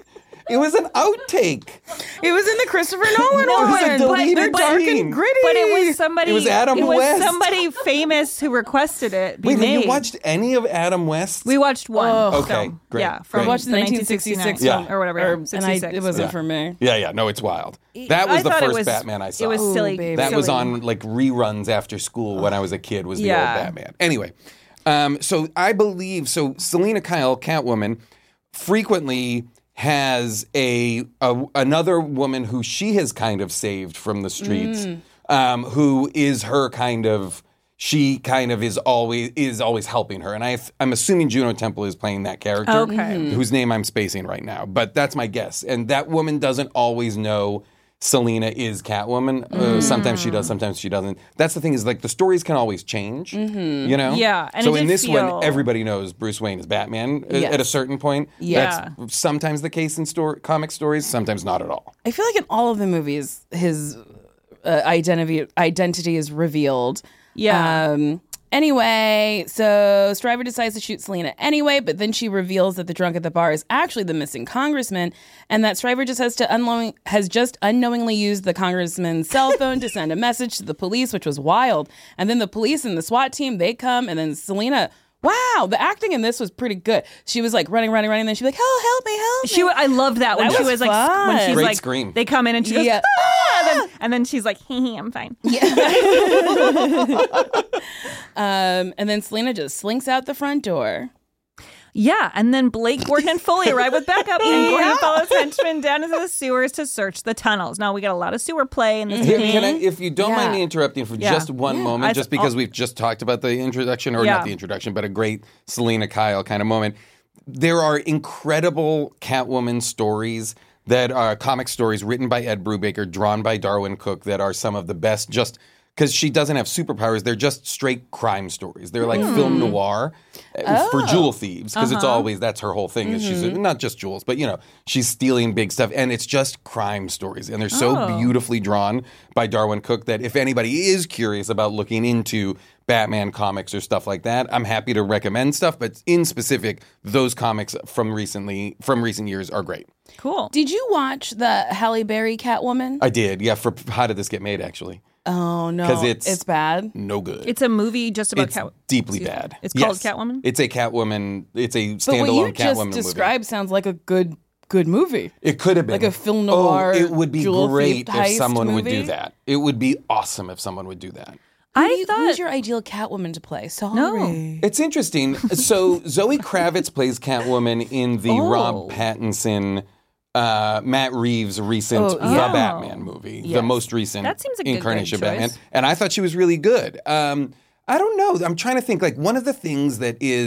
It was an outtake. It was in the Christopher Nolan No, one. it was a deleted They're dark scene. and gritty. But it was somebody. It was Adam it was West. somebody famous who requested it. Be Wait, have made. you watched any of Adam West? We watched one. Oh. Okay, film. great, Yeah, great. from I watched the nineteen sixty-nine sixty-six Yeah. film or whatever. or- yeah, and I, sixty-six. it wasn't Yeah. for me. Yeah, yeah, no, it's wild. That was I the thought it first was- Batman I saw. It was Ooh, silly. baby. That was silly. on like reruns after school when I was a kid. Was the Yeah. old Batman. Anyway, um, so I believe so. Selena Kyle, Catwoman, frequently has a, a another woman who she has kind of saved from the streets, Mm. um, who is her kind of. She kind of is always is always helping her, and I I'm assuming Juno Temple is playing that character, Okay. Mhm. whose name I'm spacing right now, but that's my guess. And that woman doesn't always know Selena is Catwoman. Uh, sometimes she does, sometimes she doesn't. That's the thing is like the stories can always change, you know. Yeah, and so it in did this feel- one, everybody knows Bruce Wayne is Batman uh, Yes. at a certain point. Yeah. That's sometimes the case in story comic stories, sometimes not at all. I feel like in all of the movies, his uh, identity identity is revealed. Yeah. Um, anyway, so Stryver decides to shoot Selena anyway, but then she reveals that the drunk at the bar is actually the missing congressman, and that Stryver just has to unknowing has just unknowingly used the congressman's cell phone to send a message to the police, which was wild. And then the police and the SWAT team they come, and then Selena. Wow, the acting in this was pretty good. She was like running, running, running, and then she'd be like, "Oh, help me, help me!" She, I loved that when That she was was like, when fun. she's Great like, scream. they come in and she goes, Yeah. ah! and, then, and then she's like, hee hee, I'm fine. Um, and then Selena just slinks out the front door. Yeah, and then Blake, Gordon, and Foley arrive with backup, and Gordon follows henchmen down into the sewers to search the tunnels. Now we got a lot of sewer play in this Here, movie. can I, if you don't mind Yeah. me interrupting for Yeah. just one Yeah. moment, I- just because I'll- we've just talked about the introduction, or Yeah. not the introduction, but a great Selena Kyle kind of moment. There are incredible Catwoman stories that are comic stories written by Ed Brubaker, drawn by Darwin Cook, that are some of the best just because she doesn't have superpowers. They're just straight crime stories. They're like film noir uh, for jewel thieves because it's always, that's her whole thing. Is she's not just jewels, but you know, she's stealing big stuff and it's just crime stories. And they're so beautifully drawn by Darwin Cook that if anybody is curious about looking into Batman comics or stuff like that, I'm happy to recommend stuff. But in specific, those comics from recently, from recent years are great. Cool. Did you watch the Halle Berry Catwoman? I did. Yeah. For How Did This Get Made, actually. Oh no, 'Cause it's- it's bad. No good. It's a movie just about It's Cat. deeply excuse me. bad. It's called Yes. Catwoman? It's a Catwoman. It's a But what you standalone just Catwoman described movie. sounds like a good good movie. It could have been like a film noir, Oh, it would be jewel great thief if heist someone would do movie. that. It would be awesome if someone would do that. Who I do you- thought who's your ideal Catwoman to play? Sorry. No. It's interesting. So Zoe Kravitz plays Catwoman in the Oh. Rob Pattinson, uh, Matt Reeves recent Oh, The yeah. Batman movie, the Yes. most recent That seems like a good incarnation of choice. Batman, and I thought she was really good. Um, I don't know. I'm trying to think. Like one of the things that is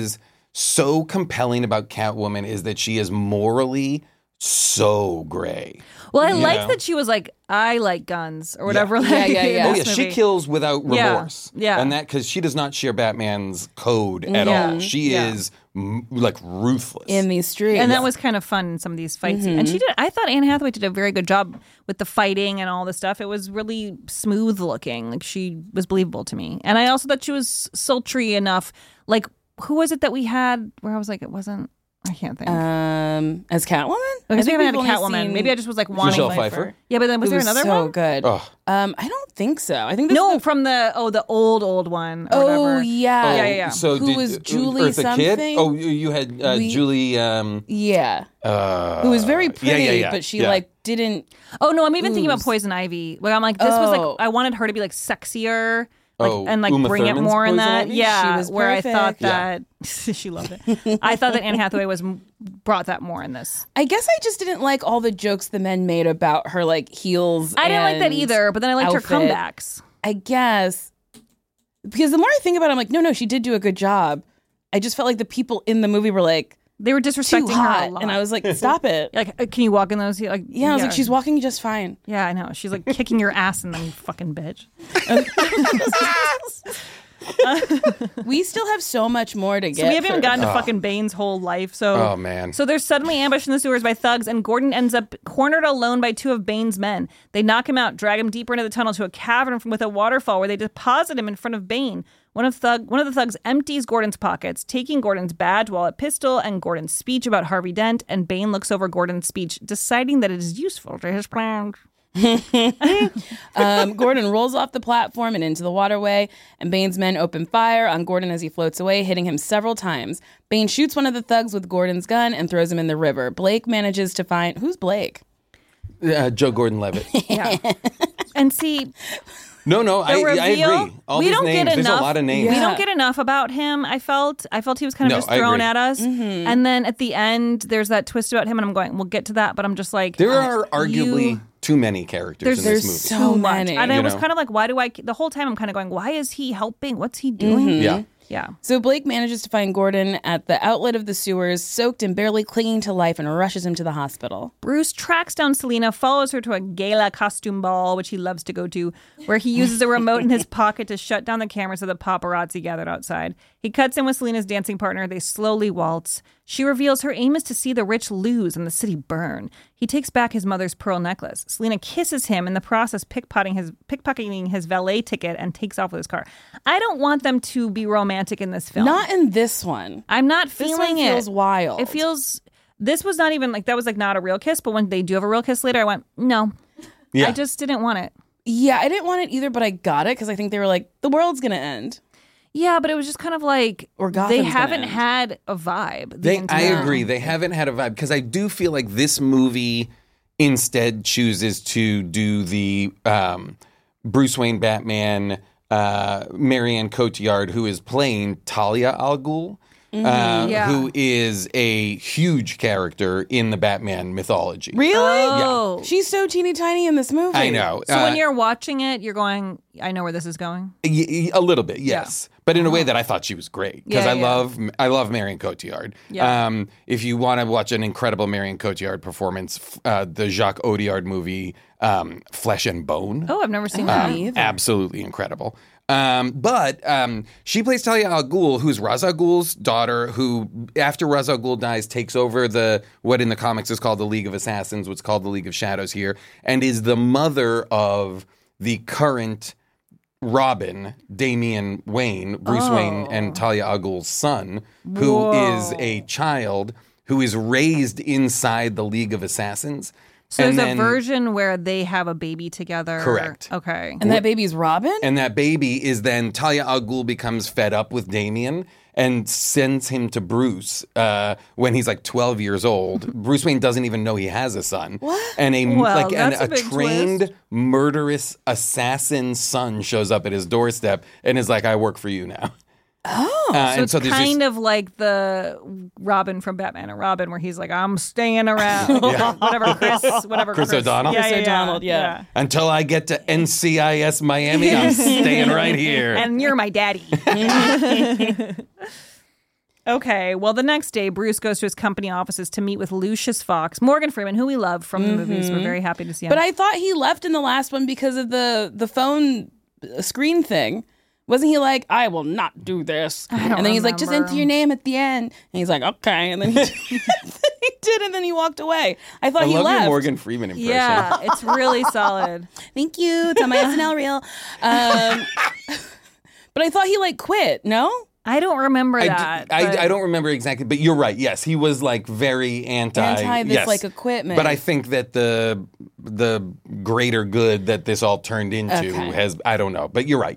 so compelling about Catwoman is that she is morally so gray. Well, I You liked know? that she was like, I like guns or whatever. Yeah. Like, Yeah, yeah, in yeah. Oh this yeah, she movie. kills without Yeah, remorse. yeah. and that because she does not share Batman's code at Yeah, all. She yeah. is m- like ruthless. In these streets. And that was kind of fun in some of these fights. Mm-hmm. And she did, I thought Anne Hathaway did a very good job with the fighting and all the stuff. It was really smooth looking. Like she was believable to me. And I also thought she was sultry enough. Like, who was it that we had where I was like, it wasn't, I can't think. um, as Catwoman? I guess think maybe I had a we've only Catwoman. seen- Maybe I just was like wanting Michelle Pfeiffer. Yeah, but then was It there was another so one? good. Ugh. Um, I don't think so. I think this No, is the- from the oh the old old one. Or Oh whatever. yeah. Yeah, yeah, yeah. So Who did, was uh, Julie Eartha something? Kitt? Oh, you, you had uh, We- Julie. Um, Yeah. uh, Who was very yeah, pretty, yeah, yeah, but she yeah. like didn't. Oh no, I'm even thinking about Ooze. Poison Ivy. Like I'm like, this was Oh. like I wanted her to be like sexier. Like, Oh, and like Uma bring it Thurman's more in Poison that, Ivy? yeah. She was where I thought perfect. Yeah. that she loved it. I thought that Anne Hathaway was brought that more in this. I guess I just didn't like all the jokes the men made about her like heels. I didn't like that and either, but then I liked outfit. her comebacks. I guess because the more I think about it, I'm like, no, no, she did do a good job. I just felt like the people in the movie were like They were too disrespecting her a hot, lot. and I was like, stop it. like, uh, can you walk in those? heel- Like, Yeah, I was like, she's walking just fine. Yeah, I know. She's like kicking your ass, and then you fucking bitch. We still have so much more to get. So we haven't even for- gotten to fucking Bane's whole life. So, Oh, man. So they're suddenly ambushed in the sewers by thugs, and Gordon ends up cornered alone by two of Bane's men. They knock him out, drag him deeper into the tunnel to a cavern from- with a waterfall, where they deposit him in front of Bane. One of thug, one of the thugs empties Gordon's pockets, taking Gordon's badge, wallet, pistol, and Gordon's speech about Harvey Dent. And Bane looks over Gordon's speech, deciding that it is useful to his plans. Um, Gordon rolls off the platform and into the waterway, and Bane's men open fire on Gordon as he floats away, hitting him several times. Bane shoots one of the thugs with Gordon's gun and throws him in the river. Blake manages to find... Who's Blake? Uh, Joe Gordon-Levitt. Yeah. And see, No, no, I, the I reveal, agree. All we these don't names, get there's enough. a lot of names. We Yeah. don't get enough about him. I felt, I felt he was kind of No, just I thrown agree. at us. And then at the end, there's that twist about him, and I'm going, we'll get to that. But I'm just like, There uh, are arguably you- too many characters There's, in there's this movie. so too much. many, And I you was know? kind of like, why do I? The whole time I'm kind of going, why is he helping? What's he doing? Yeah. Yeah. So Blake manages to find Gordon at the outlet of the sewers, soaked and barely clinging to life, and rushes him to the hospital. Bruce tracks down Selena, follows her to a gala costume ball, which he loves to go to, where he uses a remote in his pocket to shut down the cameras of the paparazzi gathered outside. He cuts in with Selena's dancing partner. They slowly waltz. She reveals her aim is to see the rich lose and the city burn. He takes back his mother's pearl necklace. Selena kisses him, in the process pickpocketing his, pickpocketing his valet ticket, and takes off with his car. I don't want them to be romantic in this film. Not in this one. I'm not This feeling one it. feels wild. It feels. This was not even like that was like not a real kiss. But when they do have a real kiss later, I went no. Yeah. I just didn't want it. Yeah, I didn't want it either, but I got it because I think they were like, the world's going to end. Yeah, but it was just kind of like Or Gotham's they gonna haven't end. had a vibe. the They, I entire- agree. They haven't had a vibe because I do feel like this movie instead chooses to do the um, Bruce Wayne Batman, uh, Marianne Cotillard, who is playing Talia al Ghul, uh, Yeah. who is a huge character in the Batman mythology. Really? Oh, She's so teeny tiny in this movie. I know. so Uh, when you're watching it, you're going, I know where this is going. Y- y- a little bit, yes, but in a way that I thought she was great because Yeah, I yeah. love I love Marion Cotillard. Yeah. Um, if you want to watch an incredible Marion Cotillard performance, f- uh, the Jacques Audiard movie um, Flesh and Bone, Oh, I've never seen Um, that. either. absolutely incredible. Um, but um, she plays Talia al Ghul, who's Ra's al Ghul's daughter, who after Ra's al Ghul dies takes over the what in the comics is called the League of Assassins, what's called the League of Shadows here, and is the mother of the current Robin, Damian Wayne, Bruce Wayne, and Talia al Ghul's son, who is a child who is raised inside the League of Assassins. So And there's then- a version where they have a baby together. Correct. Okay. And that baby's Robin? And that baby is then Talia al Ghul becomes fed up with Damian and sends him to Bruce uh, when he's like twelve years old. Bruce Wayne doesn't even know he has a son. What? And a Well, like and that's a a, big trained twist. murderous assassin son shows up at his doorstep and is like, "I work for you now." Oh. Uh, So and it's so there's kind this, of like the Robin from Batman and Robin, where he's like, "I'm staying around." Whatever, Chris. Whatever, Chris O'Donnell? Yeah, Chris yeah, O'Donnell, yeah. until I get to N C I S Miami, I'm staying right here. And you're my daddy. Okay, well, the next day, Bruce goes to his company offices to meet with Lucius Fox, Morgan Freeman, who we love from the movies. We're very happy to see him. But I thought he left in the last one because of the the phone screen thing. Wasn't he like, I will not do this? I don't and then he's like, just remember. enter your name at the end. And he's like, okay. And then he, he did, and then he walked away. I thought I he love left. your Morgan Freeman impression. Yeah, it's really solid. Thank you. It's on my S N L reel. Um, but I thought he like quit. No? I don't remember I, that. d- I, but- I don't remember exactly, but you're right. Yes, he was like very anti. Anti this yes. like equipment. But I think that the the greater good that this all turned into Okay. has, I don't know, but you're right.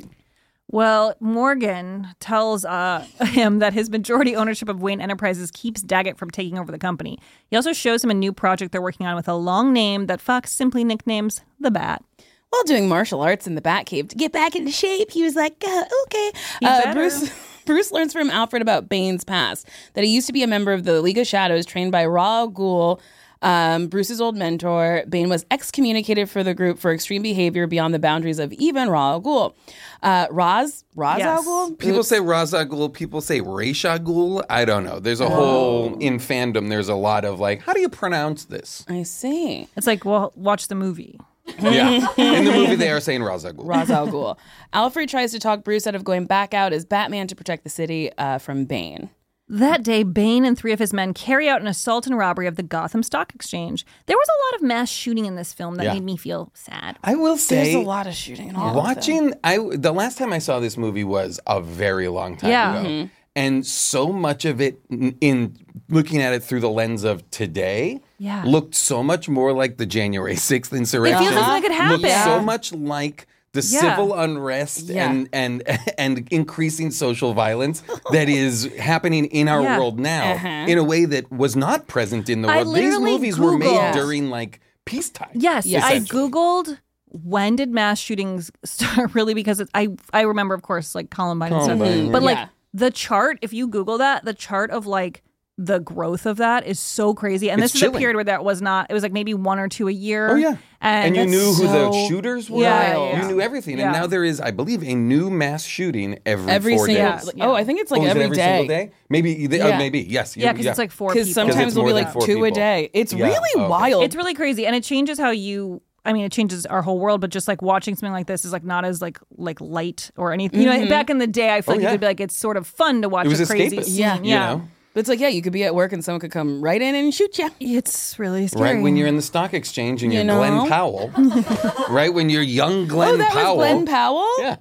Well, Morgan tells uh, him that his majority ownership of Wayne Enterprises keeps Daggett from taking over the company. He also shows him a new project they're working on with a long name that Fox simply nicknames The Bat. While doing martial arts in the Batcave to get back into shape, he was like, uh, okay. He Uh, better. Bruce Bruce learns from Alfred about Bane's past, that he used to be a member of the League of Shadows trained by Ra's al Ghul, um, Bruce's old mentor. Bane was excommunicated for the group for extreme behavior beyond the boundaries of even Ra's al Ghul. Uh, Raz? Ra's al Yes. Ghul? People say Ra's al Ghul, people say Ra's al Ghul. I don't know. There's a whole, in fandom, there's a lot of like, how do you pronounce this? I see. It's like, well, watch the movie. Yeah. In the movie, they are saying Ra's al Ghul. Ra's al Ghul. Alfred tries to talk Bruce out of going back out as Batman to protect the city uh, from Bane. That day, Bane and three of his men carry out an assault and robbery of the Gotham Stock Exchange. There was a lot of mass shooting in this film that Yeah. made me feel sad. I will say, There's a lot of shooting in all of them. watching, I the last time I saw this movie was a very long time Yeah. ago, and so much of it, in, in looking at it through the lens of today, Yeah. looked so much more like the January sixth insurrection. It feels like it could Looked happen. so much like the Yeah. civil unrest Yeah. and and and increasing social violence that is happening in our Yeah. world now Uh-huh. in a way that was not present in the I world. These literally movies were made Googled- during like peacetime. Yes, Yes. I essentially. Googled when did mass shootings start really because it, I I remember, of course, like Columbine and stuff. Columbine, But like Yeah. the chart, if you Google that, the chart of like the growth of that is so crazy. And It's this is a chilling. period where that was not, it was like maybe one or two a year. Oh yeah, And, and, you that's knew who the so- shooters were. Yeah, yeah. You knew everything, Yeah. and now there is, I believe, a new mass shooting every, Every four single days. Yeah. Oh, I think it's like oh, is it every every day. single day? Maybe, they, Yeah. oh, maybe yes. Yeah, You- because it's like four Because people. sometimes it's it'll be more like than four two a people. day. It's Yeah. really Oh, okay. wild. It's really crazy, and it changes how you. I mean, it changes our whole world. But just like watching something like this is like not as like like light or anything. You know, back in the day, I feel Oh, like yeah. you could be like, it's sort of fun to watch It was a crazy escapist. scene. Yeah. you yeah. know? But it's like, yeah, you could be at work and someone could come right in and shoot you. It's really scary. Right when you're in the stock exchange and You you're know? Glenn Powell. Right when you're young Glenn Oh, that Powell. was Glenn Powell? Yeah.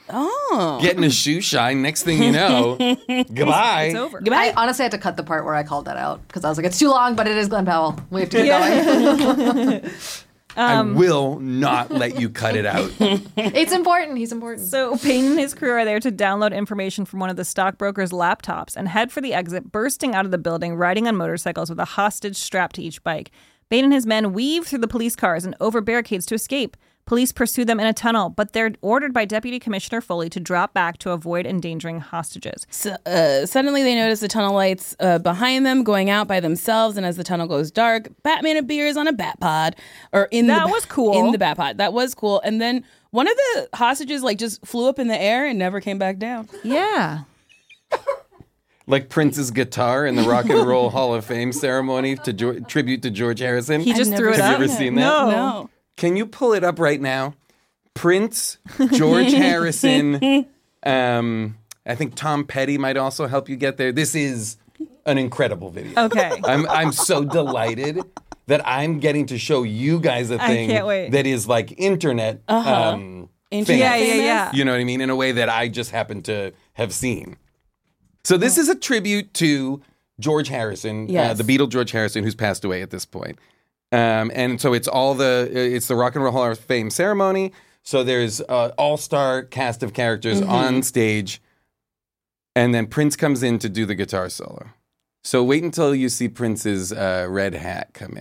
Oh. Getting a shoe shine. Next thing you know, goodbye. It's over. Goodbye. I honestly had to cut the part where I called that out because I was like, it's too long, but it is Glenn Powell. We have to keep going. I will not let you cut it out. It's important. He's important. So Payne and his crew are there to download information from one of the stockbroker's laptops and head for the exit, bursting out of the building, riding on motorcycles with a hostage strapped to each bike. Bane and his men weave through the police cars and over barricades to escape. Police pursue them in a tunnel, but they're ordered by Deputy Commissioner Foley to drop back to avoid endangering hostages. So, uh, suddenly they notice the tunnel lights uh, behind them going out by themselves, and as the tunnel goes dark, Batman appears on a bat pod, or in That the was cool. in the bat pod. That was cool. And then one of the hostages like just flew up in the air and never came back down. Yeah. Like Prince's guitar in the Rock and Roll Hall of Fame ceremony to jo- tribute to George Harrison. He just never threw it Have up. you ever seen that? No. No. Can you pull it up right now? Prince, George Harrison, um, I think Tom Petty might also help you get there. This is an incredible video. Okay. I'm I'm so delighted that I'm getting to show you guys a I thing can't wait. that is like internet um, Internet Yeah, famous. yeah, yeah. You know what I mean? In a way that I just happen to have seen. So this is a tribute to George Harrison, Yes. uh, the Beatle George Harrison, who's passed away at this point. Um, and so it's all the it's the Rock and Roll Hall of Fame ceremony. So there's uh, all-star cast of characters Mm-hmm. on stage, and then Prince comes in to do the guitar solo. So wait until you see Prince's uh, red hat come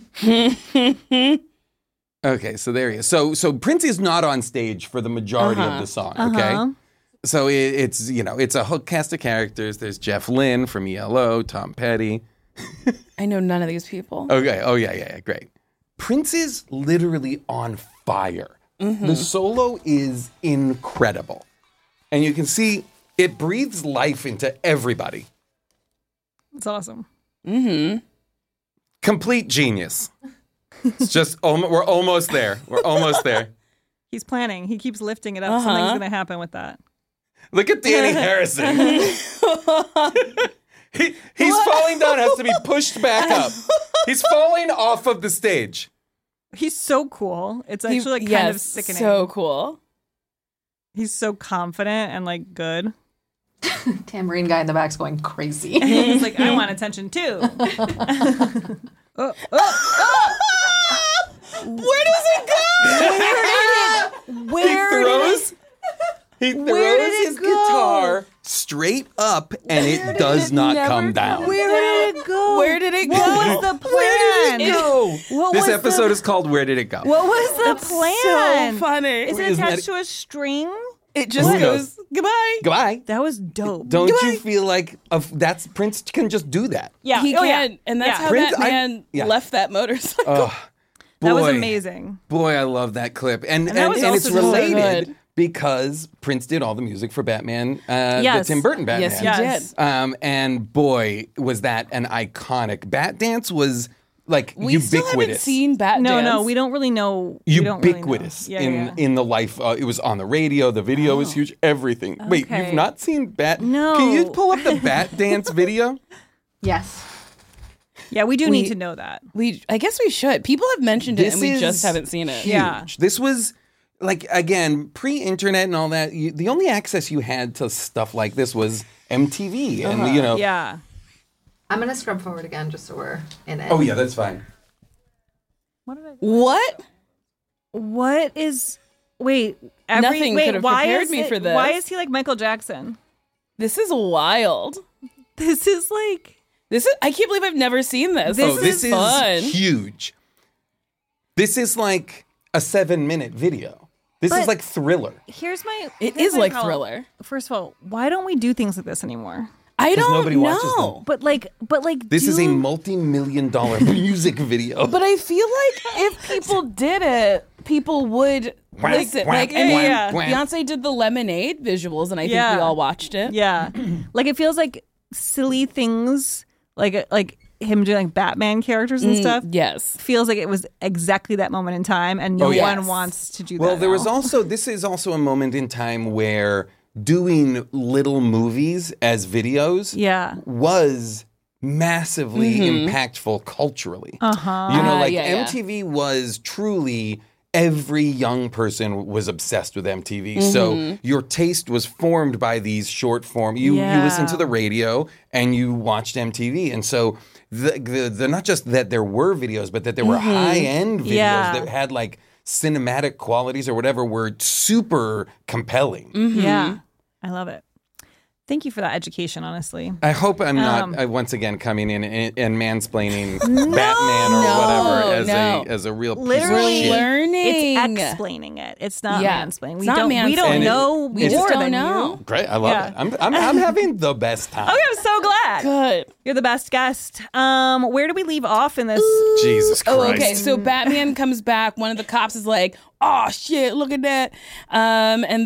in. Okay, so there he is. So so Prince is not on stage for the majority Uh-huh. of the song. Okay. Uh-huh. So it, it's, you know, it's a hook cast of characters. There's Jeff Lynne from E L O, Tom Petty. I know none of these people. Okay. Oh, yeah, yeah, yeah. Great. Prince is literally on fire. The solo is incredible. And you can see it breathes life into everybody. It's awesome. Mm-hmm. Complete genius. It's just, almo- we're almost there. We're almost there. He's planning. He keeps lifting it up. Uh-huh. Something's going to happen with that. Look at Danny Harrison. he, he's what? falling down, has to be pushed back up. He's falling off of the stage. He's so cool. It's actually like, he, kind yes, of sickening. So cool. He's so confident and like good. Tambourine guy in the back's going crazy. He's like, I want attention too. oh, oh, oh. Where does it go? Where did it? Where he throws. Did it, he throws where did it his go? guitar straight up, and Where it does not never come down. Where did it go? Where did it go? What was the plan? Where did it go? What this was episode the, is called "Where Did It Go?" What was the That's plan? so funny. Is it Isn't attached that- to a string? It just Who goes, knows? goodbye. Goodbye. That was dope. Don't Goodbye. you feel like a, that's Prince can just do that? Yeah, He oh, can. yeah. And that's yeah. how Prince- that I- man yeah. left that motorcycle. Oh, That was boy. amazing. Boy, I love that clip, and And and, that was and it's also so related good. because Prince did all the music for Batman, uh, Yes. the Tim Burton Batman. Yes, he Yes. did. Um, and boy, was that an iconic Bat Dance was like We ubiquitous. still haven't seen Bat No, Dance. no, we don't really know. we don't really know. Ubiquitous Yeah, in yeah. in the life. Uh, it was on the radio. The video was huge. Everything. Wait, Okay. you've not seen Bat? No. Can you pull up the Bat Dance video? Yes. Yeah, we do We- need to know that. We, I guess we should. People have mentioned it, This and we is just haven't seen it. Huge. Yeah. This was like again pre-internet and all that. You, the only access you had to stuff like this was M T V, and Uh-huh. you know. Yeah. I'm gonna scrub forward again just so we're in it. Oh yeah, that's fine. What did I? What? What is? Wait. Every, Nothing wait, could have why prepared is me it- for this. Why is he like Michael Jackson? This is wild. This is like. This is. I can't believe I've never seen this. This oh, this is, fun. huge. This is like a seven-minute video. This But- is like Thriller. Here's my. It here's is my like problem. Thriller. First of all, why don't we do things like this anymore? I 'Cause don't nobody know. watches them. But like, but like, This is a do- multi-million dollar music video. But I feel like if people did it, people would Whack, listen. whack, Like, I mean, yeah. whack. Beyonce did the Lemonade visuals, and I think Yeah. we all watched it. Yeah, like it feels like silly things, like like him doing like Batman characters and Mm, stuff. Yes. Feels like it was exactly that moment in time, and no Oh, yeah. one wants to do that. Well, there was now. also this is also a moment in time where doing little movies as videos yeah, was massively impactful culturally. uh-huh. You know, Ah, like yeah, yeah. M T V was truly every young person was obsessed with M T V. So your taste was formed by these short form. You you Yeah. listened to the radio and you watched M T V. And so the the, the not just that there were videos, but that there were high end videos Yeah. that had like cinematic qualities or whatever were super compelling. Yeah, I love it. Thank you for that education. Honestly, I hope I'm not Um, uh, once again coming in and, and mansplaining Batman or No, whatever as no. a as a real literally, piece of shit. Learning. it's explaining it. It's not Yeah. mansplaining. It's We not don't. We don't mansplaining. know We just more don't than know. you. Great, I love Yeah. it. I'm, I'm I'm having the best time. Okay, I'm so glad. Good. You're the best guest. Um, where do we leave off in this? Jesus Christ. Oh, okay. So Batman comes back. One of the cops is like, "Oh shit, look at that!" Um, and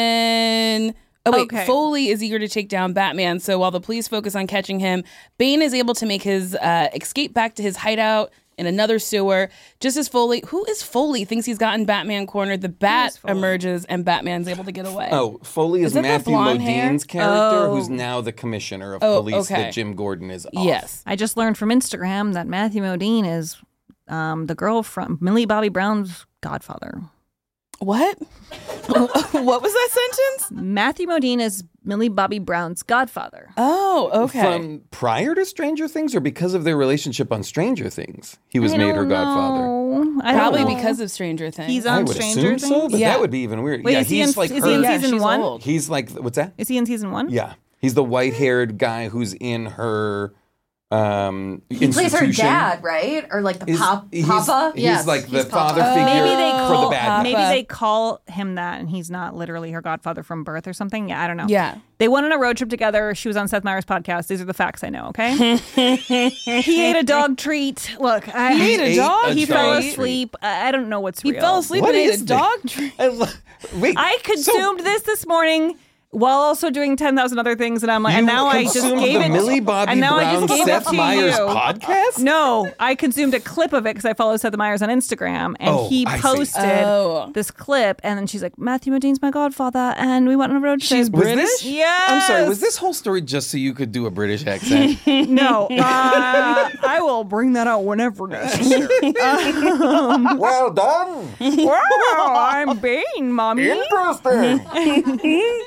then. Oh wait, Okay. Foley is eager to take down Batman. So while the police focus on catching him, Bane is able to make his uh, escape back to his hideout in another sewer. Just as Foley, who is Foley, thinks he's gotten Batman cornered, the Bat Foley? emerges and Batman's able to get away. Oh, Foley is, Is that the Matthew blonde hair? Modine's character, Oh. who's now the commissioner of Oh, police okay. that Jim Gordon is off. Yes. I just learned from Instagram that Matthew Modine is um, the girl from Millie Bobby Brown's godfather. What? What was that sentence? Matthew Modine is Millie Bobby Brown's godfather. Oh, okay. From prior to Stranger Things or because of their relationship on Stranger Things, he was I made her don't godfather. know. I don't Probably know. because of Stranger Things. He's I on would Stranger assume so, Things. but Yeah. that would be even weird. Wait, yeah, is he he's in- like is her. he in yeah, season she's one? old. He's like what's that? Is he in season one? Yeah, he's the white-haired guy who's in her um, He plays her institution. dad, right? Or like the Is- pop, he's, Papa? He's Yes, like the he's Papa. father figure Maybe they for call the bad guy. maybe Papa. they call him that, and he's not literally her godfather from birth or something. Yeah, I don't know. Yeah. They went on a road trip together. She was on Seth Meyers' podcast. These are the facts I know. Okay. He ate a dog treat. Look, I, He ate a dog He fell treat? asleep. I I don't know what's He real. fell asleep What and ate is a this? dog treat. I lo- Wait, I consumed this this morning. while also doing ten thousand other things. And I'm like, You and now I just consumed gave the it Millie Bobby and now I Brown just gave Seth it to Meyers you. podcast? No, I consumed a clip of it because I follow Seth Meyers on Instagram, and Oh, he I see. posted Oh. this clip, and then she's like, Matthew Modine's my godfather, and we went on a road trip. She's Was British? this? Yes. I'm sorry. Was this whole story just so you could do a British accent? No, uh, I will bring that out whenever necessary. Um, Well done. wow, I'm Bane, mommy. Interesting.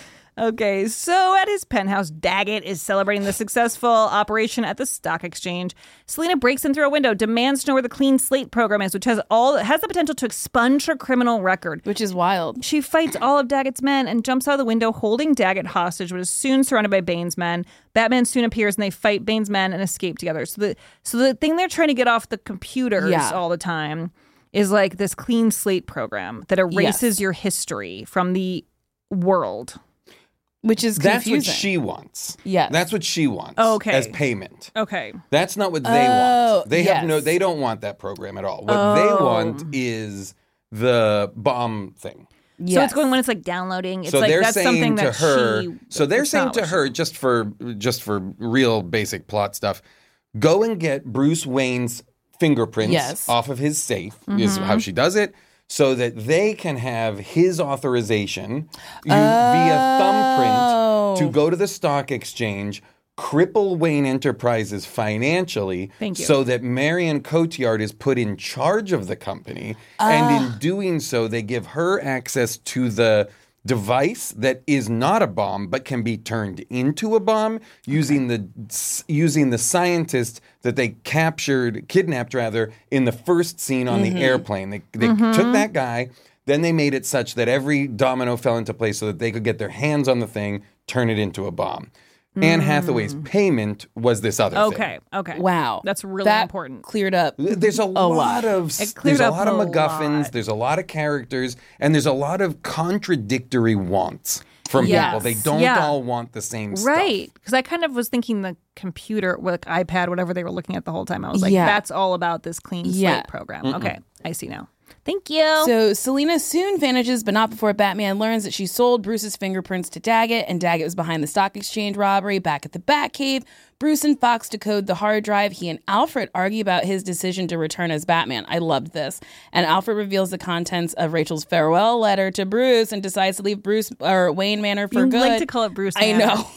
Okay, so at his penthouse, Daggett is celebrating the successful operation at the stock exchange. Selena breaks in through a window, demands to know where the clean slate program is, which has all has the potential to expunge her criminal record. Which is wild. She fights all of Daggett's men and jumps out of the window, holding Daggett hostage, but is soon surrounded by Bane's men. Batman soon appears, and they fight Bane's men and escape together. So the so the thing they're trying to get off the computers Yeah. all the time is like this clean slate program that erases Yes. your history from the world. Which is That's confusing. what she wants. Yes. That's what she wants. Oh, okay. As payment. Okay. That's not what they Oh, want. They have yes. no. They don't want that program at all. What they want is the bomb thing. So Yes. it's going when it's like downloading. It's so like they're that's saying something to that her. she. so they're that's saying not to what her just for just for real basic plot stuff. Go and get Bruce Wayne's fingerprints Yes. off of his safe. Is how she does it. So that they can have his authorization you, via thumbprint to go to the stock exchange, cripple Wayne Enterprises financially, Thank you. so that Marion Cotillard is put in charge of the company. And in doing so, they give her access to the device that is not a bomb but can be turned into a bomb using the using the scientist that they captured, kidnapped rather, in the first scene on the airplane. They they took that guy, then they made it such that every domino fell into place so that they could get their hands on the thing, turn it into a bomb. Anne Hathaway's payment was this other thing. Okay. Okay. Wow. That's really That important. Cleared up. There's a, lot, lot. of It cleared there's a up lot of a MacGuffins. lot. There's a lot of characters, and there's a lot of contradictory wants from Yes. people. They don't Yeah. all want the same stuff. Right. Because I kind of was thinking the computer, like iPad, whatever they were looking at the whole time. I was like, Yeah. that's all about this clean slate Yeah. program. Okay. I see now. Thank you. So Selena soon vanishes, but not before Batman learns that she sold Bruce's fingerprints to Daggett, and Daggett was behind the stock exchange robbery back at the Batcave. Bruce and Fox decode the hard drive. He and Alfred argue about his decision to return as Batman. I loved this. And Alfred reveals the contents of Rachel's farewell letter to Bruce and decides to leave Bruce or Wayne Manor for you good. like to call it Bruce I Manor. know.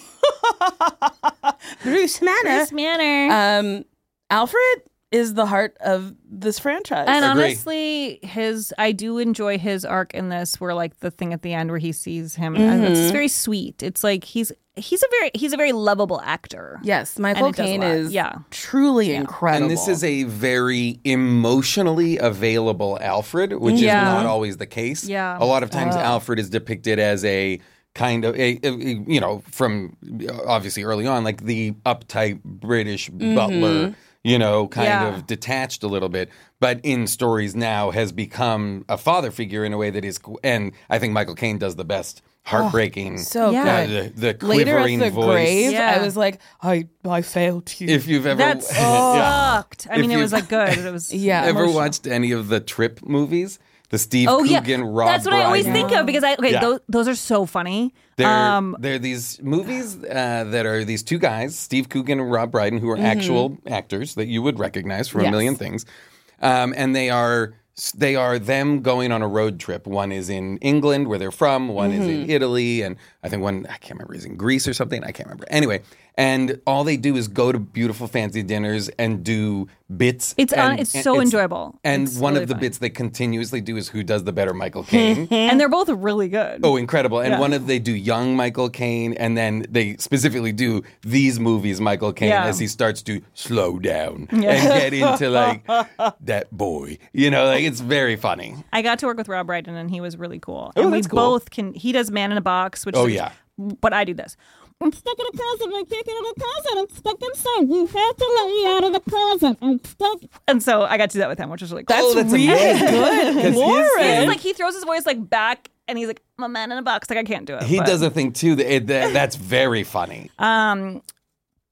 Bruce Manor. Bruce Manor. Um, Alfred is the heart of this franchise. And Agree. honestly, his I do enjoy his arc in this, where like the thing at the end where he sees him, and it's very sweet. It's like he's he's a very he's a very lovable actor. Yes, Michael And it does a Caine lot. is Yeah. truly incredible. And this is a very emotionally available Alfred, which Yeah. is not always the case. Yeah. A lot of times Alfred is depicted as a kind of a, a- a- you know, from obviously early on, like the uptight British butler, you know, kind Yeah. of detached a little bit, but in stories now has become a father figure in a way that is, and I think Michael Caine does the best heartbreaking, so Yeah. uh, good. the, the Later at quivering the voice. grave, Yeah. I was like, I I failed you. If you've ever That sucked. I If mean, it you- was like good. It was Yeah. ever emotional. watched any of the Trip movies? The Steve Oh yeah, Coogan, Rob that's what I always Brydon. think of because I okay Yeah. those, those are so funny. They're, um, they're these movies uh, that are these two guys, Steve Coogan and Rob Brydon, who are actual actors that you would recognize from Yes. a million things. Um, and they are they are them going on a road trip. One is in England, where they're from. One is in Italy. And I think one, I can't remember, is in Greece or something. I can't remember. Anyway, and all they do is go to beautiful fancy dinners and do bits. It's and, on- it's and so enjoyable. And It's one really of the funny. bits they continuously do is who does the better Michael Caine. and they're both really good. Oh, incredible. And Yeah. one of they do young Michael Caine, and then they specifically do these movies, Michael Caine, Yeah. as he starts to slow down and get into like that boy. You know, like it's very funny. I got to work with Rob Brydon, and he was really cool. Oh, and we that's cool. both can. He does Man in a Box, which Oh, is, yeah. But I do this. I'm stuck in a closet. I can't get out of the closet. I'm stuck inside. You have to let me out of the closet. I'm stuck. And so I got to do that with him, which was really cool. Oh, that's really good. 'Cause his It's thing- like he throws his voice like back, and he's like, "I'm a man in a box." Like I can't do it. he but- does a thing too that, it, that that's very funny. Um,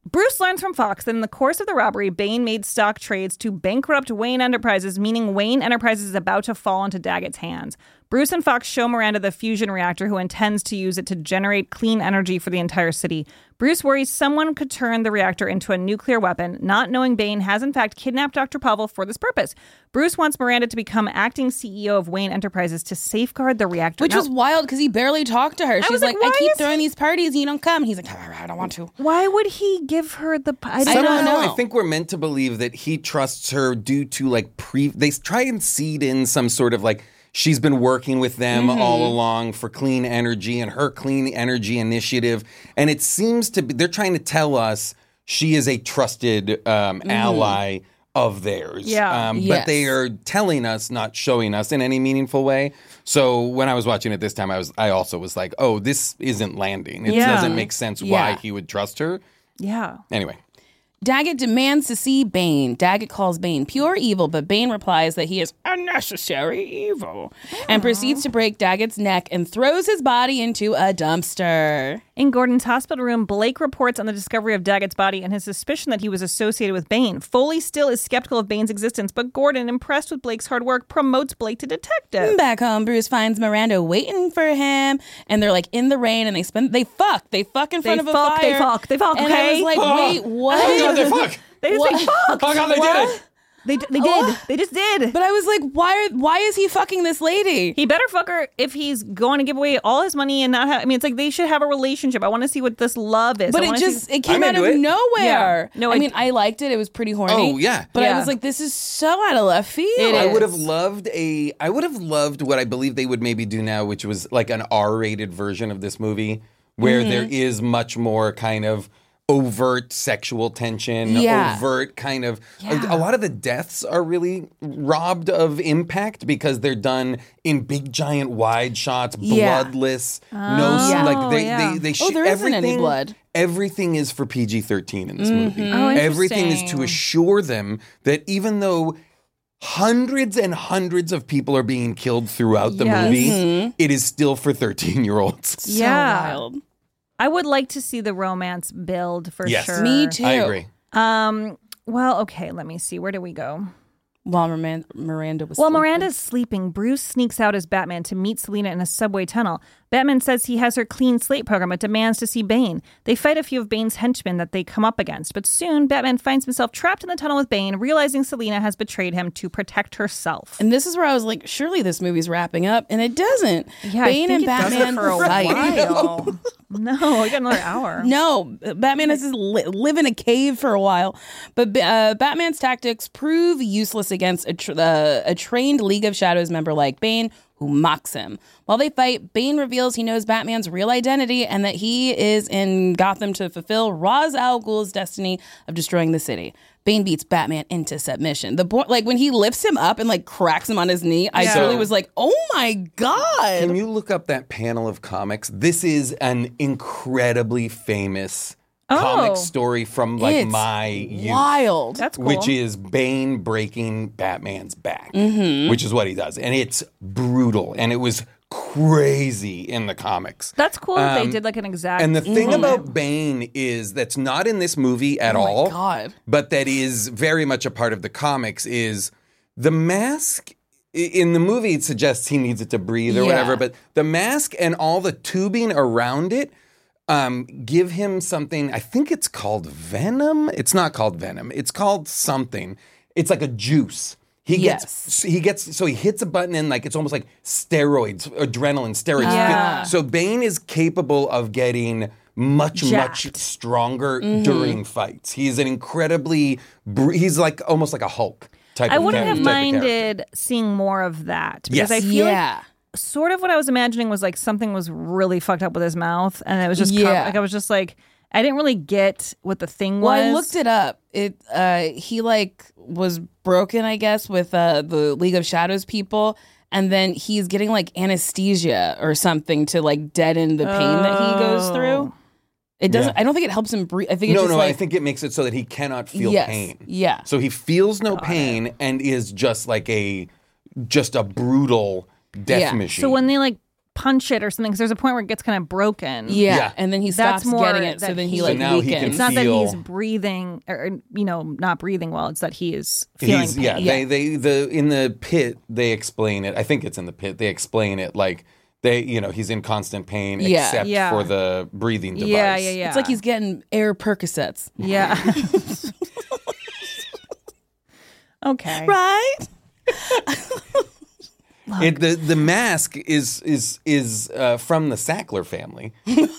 Bruce learns from Fox that in the course of the robbery, Bane made stock trades to bankrupt Wayne Enterprises, meaning Wayne Enterprises is about to fall into Daggett's hands. Bruce and Fox show Miranda the fusion reactor, who intends to use it to generate clean energy for the entire city. Bruce worries someone could turn the reactor into a nuclear weapon, not knowing Bane has in fact kidnapped Doctor Pavel for this purpose. Bruce wants Miranda to become acting C E O of Wayne Enterprises to safeguard the reactor. Which now, was wild because he barely talked to her. She's was like, like, I why keep is throwing he- these parties and you don't come. He's like, I don't want to. Why would he give her the... I, I don't don't know. know. I think we're meant to believe that he trusts her due to like pre. They try and seed in some sort of like she's been working with them Mm-hmm. all along for clean energy and her clean energy initiative, and it seems to be they're trying to tell us she is a trusted um, ally of theirs. Yeah. um, Yes. but they are telling us, not showing us in any meaningful way. So when I was watching it this time, I was I also was like, oh, this isn't landing. It Yeah. doesn't make sense why Yeah. he would trust her. Yeah. Anyway. Daggett demands to see Bane. Daggett calls Bane pure evil, but Bane replies that he is unnecessary evil and proceeds to break Daggett's neck and throws his body into a dumpster. In Gordon's hospital room, Blake reports on the discovery of Daggett's body and his suspicion that he was associated with Bane. Foley still is skeptical of Bane's existence, but Gordon, impressed with Blake's hard work, promotes Blake to detective. Back home, Bruce finds Miranda waiting for him, and they're like in the rain, and they spend they fuck, they fuck in front They of a fuck, they fire. fuck, they fuck, And okay? I was like, Oh. wait, what? Oh, God, they fuck. They just What? say fuck. Oh, God, they did it. They, they did. They just did. But I was like, why are why is he fucking this lady? He better fuck her if he's going to give away all his money and not have... I mean, it's like they should have a relationship. I want to see what this love is. But I it wanna just see- it came I'm out of into it. nowhere. Yeah. No, I I- mean I liked it. It was pretty horny. Oh, yeah. But I Yeah. was like, this is so out of left field. It I is. would have loved a. I would have loved what I believe they would maybe do now, which was like an R-rated version of this movie, where Mm-hmm. there is much more kind of overt sexual tension, Yeah. overt kind of. A, a lot of the deaths are really robbed of impact because they're done in big, giant, wide shots, Yeah. bloodless. no, s- Yeah. like they, yeah. they, they. Oh, sh- there isn't any everything- blood. Everything is for P G thirteen in this movie. Oh, Everything is to interesting. assure them that even though hundreds and hundreds of people are being killed throughout the Yes. movie, it is still for thirteen-year-olds. So Yeah. wild. I would like to see the romance build for Yes. sure. Me too. I agree. Um. Well, okay. Let me see. Where do we go? While Miranda, Miranda was While sleeping. Miranda's sleeping, Bruce sneaks out as Batman to meet Selina in a subway tunnel. Batman says he has her clean slate program but demands to see Bane. They fight a few of Bane's henchmen that they come up against, but soon Batman finds himself trapped in the tunnel with Bane, realizing Selina has betrayed him to protect herself. And this is where I was like, surely this movie's wrapping up, and it doesn't. Yeah, Bane I and think it does it Batman for a fight. while. No, I got another hour. No, Batman has to li- live in a cave for a while, but uh, Batman's tactics prove useless against a, tr- uh, a trained League of Shadows member like Bane, who mocks him. While they fight, Bane reveals he knows Batman's real identity and that he is in Gotham to fulfill Ra's al Ghul's destiny of destroying the city. Bane beats Batman into submission. The bo- like when he lifts him up and like cracks him on his knee, I Yeah. truly was like, "Oh my god!" Can you look up that panel of comics? This is an incredibly famous Oh. comic story from like It's my youth. wild. That's cool. Which is Bane breaking Batman's back, Mm-hmm. which is what he does. And it's brutal. And it was crazy in the comics. That's cool that they Um, did like an exact. And the thing moment. about Bane is that's not in this movie at Oh my all, God. but that is very much a part of the comics is the mask. i- In the movie, it suggests he needs it to breathe or Yeah. whatever, but the mask and all the tubing around it um, give him something. I think it's called venom. It's not called venom. It's called something. It's like a juice. He gets he gets so he hits a button and like it's almost like steroids, adrenaline, steroids. Yeah. So Bane is capable of getting much much Jacked. stronger during fights. He's an incredibly br- he's like almost like a Hulk type I of wouldn't char- have type of character. minded seeing more of that because Yes. I feel Yeah. like sort of what I was imagining was like something was really fucked up with his mouth, and it was just Yeah. co- like I was just like I didn't really get what the thing was. Well, I looked it up. It uh he like was broken, I guess, with uh the League of Shadows people, and then he's getting like anesthesia or something to like deaden the pain that he goes through. It doesn't. Yeah. I don't think it helps him breathe. I think it's No, just no, like I think it makes it so that he cannot feel Yes. pain. Yeah. So he feels no pain and is just like a just a brutal death Yeah. machine. So when they like punch it or something because there's a point where it gets kind of broken. Yeah, Yeah. and then he That's stops more getting it, so that then he he- like So now he weakens. can It's not that feel- he's breathing or, you know, not breathing well. It's that he is feeling He's, pain. yeah, they they the in the pit they explain it. I think it's in the pit. They explain it like they, you know, he's in constant pain Yeah. except Yeah. for the breathing device. Yeah, yeah, yeah. It's like he's getting air Percocets. Yeah. Okay. Right? It, the the mask is is is uh, from the Sackler family.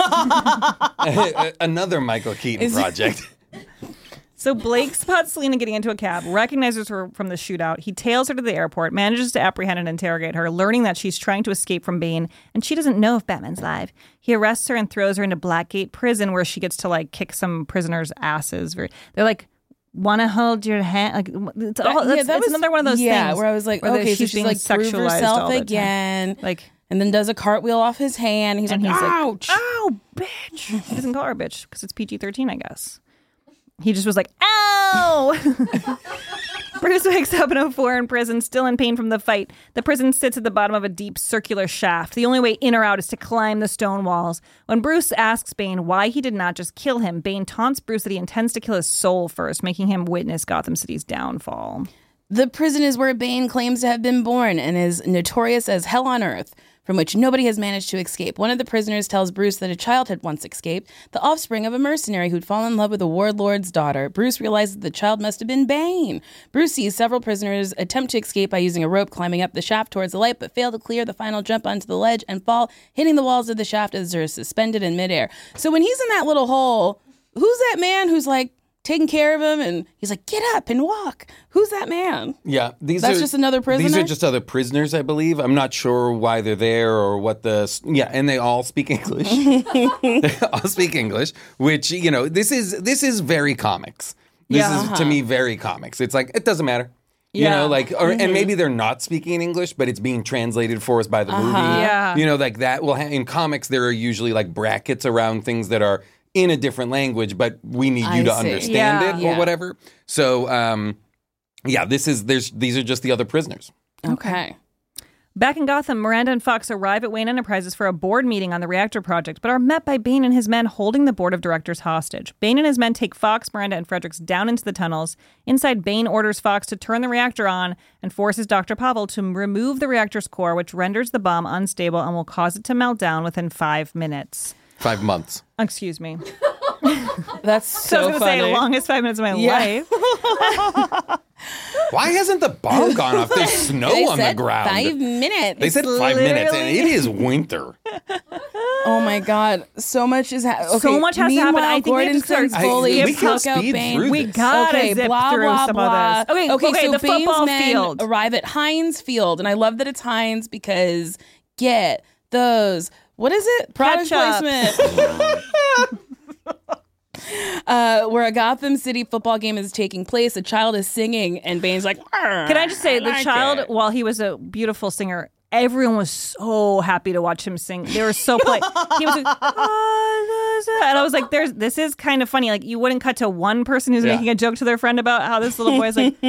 Another Michael Keaton project. So Blake spots Selena getting into a cab, recognizes her from the shootout. He tails her to the airport, manages to apprehend and interrogate her, learning that she's trying to escape from Bane, and she doesn't know if Batman's live. He arrests her and throws her into Blackgate Prison, where she gets to like kick some prisoners' asses. Very- They're like, want to hold your hand? Like, it's, all, That- yeah, that's, that it's was- another one of those yeah, things. where I was like, where the- okay, so she's she's being like prove sexualized herself all the time. again. Like, and then does a cartwheel off his hand. He's and like, he's ouch. like, ow, bitch. He doesn't call her a bitch because it's P G thirteen, I guess. He just was like, ow! Bruce wakes up in oh four in prison, still in pain from the fight. The prison sits at the bottom of a deep circular shaft. The only way in or out is to climb the stone walls. When Bruce asks Bane why he did not just kill him, Bane taunts Bruce that he intends to kill his soul first, making him witness Gotham City's downfall. The prison is where Bane claims to have been born and is notorious as hell on earth, from which nobody has managed to escape. One of the prisoners tells Bruce that a child had once escaped, the offspring of a mercenary who'd fallen in love with a warlord's daughter. Bruce realizes the child must have been Bane. Bruce sees several prisoners attempt to escape by using a rope climbing up the shaft towards the light, but fail to clear the final jump onto the ledge and fall, hitting the walls of the shaft as they're suspended in midair. So when he's in that little hole, who's that man who's like taking care of him? And he's like, get up and walk. Who's that man? Yeah, these That's are just another prisoner? These are just other prisoners, I believe. I'm not sure why they're there or what the yeah, and they all speak English. They all speak English, which you know, this is this is very comics. This Yeah. is Uh-huh. to me very comics. It's like it doesn't matter. You Yeah. know, like, or, Mhm. and maybe they're not speaking in English, but it's being translated for us by the movie. Yeah. You know, like that. Well, in comics, there are usually like brackets around things that are in a different language, but we need you I to see. understand Yeah. it Yeah. or whatever. So, um, yeah, this is there's these are just the other prisoners. Okay. Back in Gotham, Miranda and Fox arrive at Wayne Enterprises for a board meeting on the reactor project, but are met by Bane and his men holding the board of directors hostage. Bane and his men take Fox, Miranda, and Fredericks down into the tunnels. Inside, Bane orders Fox to turn the reactor on and forces Doctor Pavel to remove the reactor's core, which renders the bomb unstable and will cause it to melt down within five minutes. Five months. Excuse me. That's So I so was going to say funny. longest five minutes of my Yeah. life. Why hasn't the bomb gone off? There's snow They on the said ground. Five minutes. They said five minutes, and literally- it is winter. Oh my God, so much is happening. So much has to happen. I think we have Gordon to start- sends I- Foley we can took out speed Bane. through We this. gotta okay, zip blah, through blah, some blah. of this. Okay, okay, okay, so the Bane's football men field. arrive at Heinz Field, and I love that it's Heinz because get those. What is it? Product Ketchup. placement. Uh, where a Gotham City football game is taking place, a child is singing, and Bane's like, Can I just say, the like child, it. while he was a beautiful singer, everyone was so happy to watch him sing. They were so polite. He was like, and I was like, "There's this is kind of funny. Like, you wouldn't cut to one person who's Yeah. making a joke to their friend about how this little boy is like,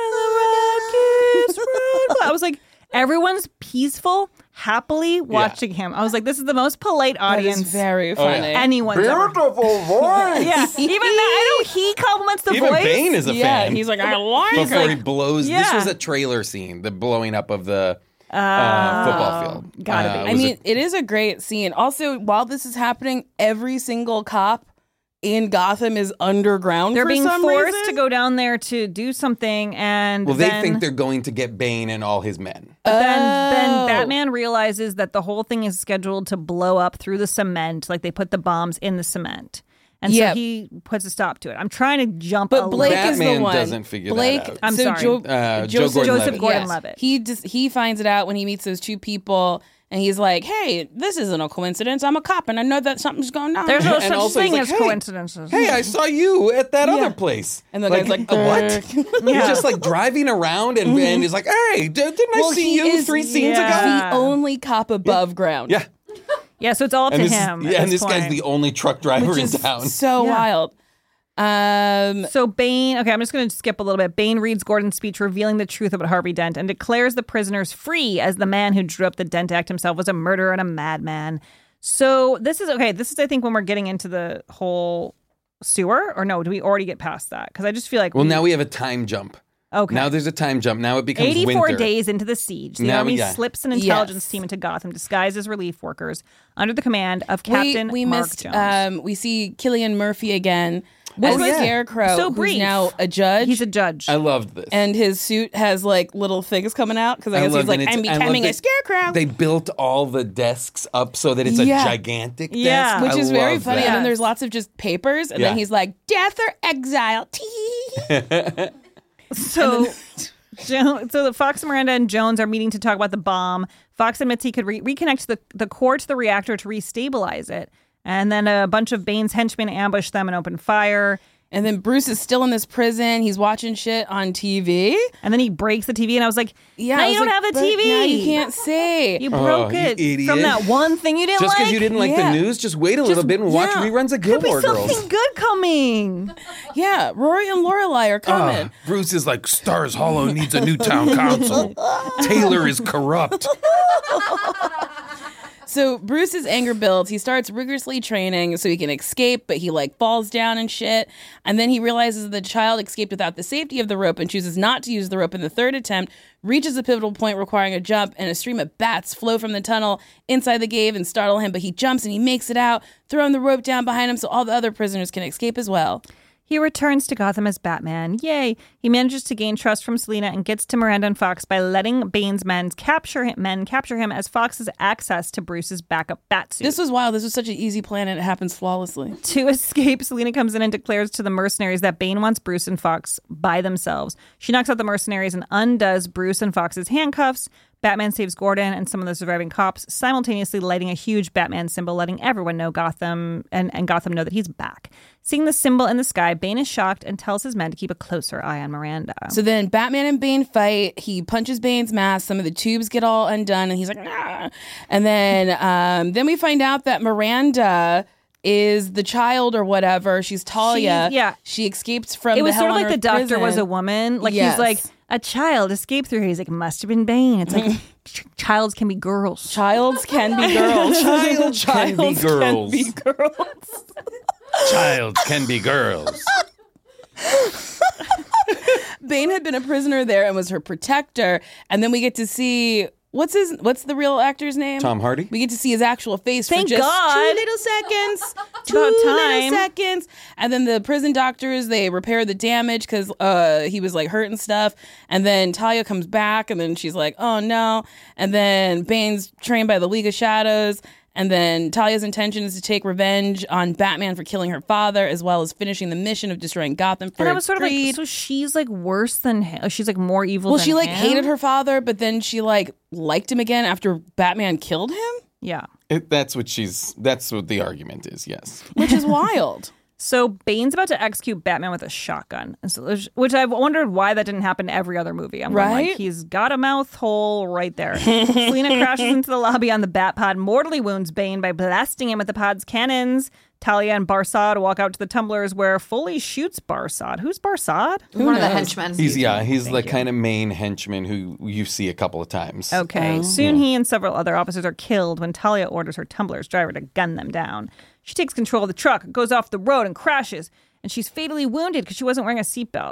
I love Rockies, I was like, everyone's peaceful, happily watching him. I was like, this is the most polite That audience is very funny. anyone's ever. Beautiful voice. Yeah, even that, I know he compliments the Even voice. Bane is a Yeah, fan. he's like, I like Before it. he blows. This Yeah. was a trailer scene, the blowing up of the uh, football field. gotta Uh, be. it I was a- mean, it is a great scene. Also, while this is happening, every single cop in Gotham is underground. They're for being some forced reason. to go down there to do something, and well, they then, think they're going to get Bane and all his men. but then, Oh. then Batman realizes that the whole thing is scheduled to blow up through the cement, like they put the bombs in the cement, and Yep. so he puts a stop to it. I'm trying to jump, But a Blake little. is the Batman one. doesn't figure that Blake, out. I'm so sorry. Jo- Uh, Joe Joseph, Gordon-Levitt. Joseph yes. Gordon-Levitt. He just he finds it out when he meets those two people, and he's like, "Hey, this isn't a coincidence. I'm a cop, and I know that something's going on." There's no And such also he's thing like, as "Hey, coincidences. Hey, I saw you at that Yeah. other place. And the guy's like, "Uh, what? Yeah. He's just like driving around and, and he's like, hey, d- didn't I Well, see he you is three scenes yeah. ago? the only cop above ground. Yeah. Yeah, so it's all up And to this, him. yeah, at and this guy's point. the only truck driver Which in is town. so Yeah. wild. Um, so Bane, okay, I'm just going to skip a little bit. Bane reads Gordon's speech revealing the truth about Harvey Dent and declares the prisoners free as the man who drew up the Dent Act himself was a murderer and a madman. So this is, okay, this is, I think, when we're getting into the whole sewer, or no, do we already get past that? Because I just feel like... Well, we, now we have a time jump. Okay. Now there's a time jump. Now it becomes eighty-four winter. days into the siege, the Now, army yeah. slips an intelligence Yes. team into Gotham disguised as relief workers under the command of Captain we, we Mark missed, Jones. Um, we see Killian Murphy again Which as was Scarecrow, so who's brief. now a judge. He's a judge. I loved this. and his suit has like little things coming out because I I guess he's loved like, it. I'm It's- I becoming loved a that scarecrow. They built all the desks up so that it's Yeah. a gigantic Yeah. desk. Which I is very love funny. that. And then there's lots of just papers. And Yeah. then he's like, death or exile. Tee. So, Jo- so the Fox, Miranda, and Jones are meeting to talk about the bomb. Fox admits he could re- reconnect the, the core to the reactor to restabilize it. And then a bunch of Bane's henchmen ambush them and open fire. And then Bruce is still in this prison. He's watching shit on T V. And then he breaks the T V. And I was like, Yeah, now I you was don't like, have a "But T V. Now you can't say. You broke Oh, you it idiot. from that one thing you didn't Just like. because you didn't like Yeah. the news, just wait a little bit and watch yeah. reruns of Could be Gilmore something Girls. good coming. Yeah, Rory and Lorelai are coming. Uh, Bruce is like, Stars Hollow needs a new town council. Taylor is corrupt. So Bruce's anger builds. He starts rigorously training so he can escape, but he like falls down and shit. And then he realizes that the child escaped without the safety of the rope and chooses not to use the rope in the third attempt, reaches a pivotal point requiring a jump, and a stream of bats flow from the tunnel inside the cave and startle him. But he jumps and he makes it out, throwing the rope down behind him so all the other prisoners can escape as well. He returns to Gotham as Batman. Yay! He manages to gain trust from Selina and gets to Miranda and Fox by letting Bane's men capture him, men capture him as Fox has access to Bruce's backup batsuit. This was wild. This was such an easy plan and it happens flawlessly. To escape, Selina comes in and declares to the mercenaries that Bane wants Bruce and Fox by themselves. She knocks out the mercenaries and undoes Bruce and Fox's handcuffs. Batman saves Gordon and some of the surviving cops, simultaneously lighting a huge Batman symbol, letting everyone know Gotham and, and Gotham know that he's back. Seeing the symbol in the sky, Bane is shocked and tells his men to keep a closer eye on Miranda. So then Batman and Bane fight. He punches Bane's mask. Some of the tubes get all undone, and he's like, ah. And then, um, then we find out that Miranda is the child or whatever. She's Talia. She- yeah. She escaped from It was the sort Hell of on like the Earth doctor prison. was a woman. Like Yes. he's like, a child escaped through here. He's like, must have been Bane. It's like, ch- childs can be girls. Childs can be girls. Child can be Childs girls. Can be girls. Child can be girls. Bane had been a prisoner there and was her protector. And then we get to see what's his what's the real actor's name? Tom Hardy. We get to see his actual face Thank for just God. two little seconds. two about little time. seconds. And then the prison doctors, they repair the damage because uh, he was like hurt and stuff. And then Talia comes back and then she's like, oh no. And then Bane's trained by the League of Shadows. And then Talia's intention is to take revenge on Batman for killing her father, as well as finishing the mission of destroying Gotham for And I was sort of like, greed. so she's like worse than him. She's like more evil Well, than she like him? hated her father, but then she like liked him again after Batman killed him, Yeah. It, that's what she's. That's what the argument is. Yes. which is wild. So Bane's about to execute Batman with a shotgun, And so- which I've wondered why that didn't happen in every other movie. I'm going Right? like, he's got a mouth hole right there. Selina crashes into the lobby on the Batpod, mortally wounds Bane by blasting him with the pod's cannons. Talia and Barsad walk out to the tumblers where Foley shoots Barsad. Who's Barsad? One of the henchmen. He's yeah. He's the kind of main henchman who you see a couple of times. Okay. Soon he and several other officers are killed when Talia orders her Tumblr's driver to gun them down. She takes control of the truck, goes off the road, and crashes. And she's fatally wounded because she wasn't wearing a seatbelt.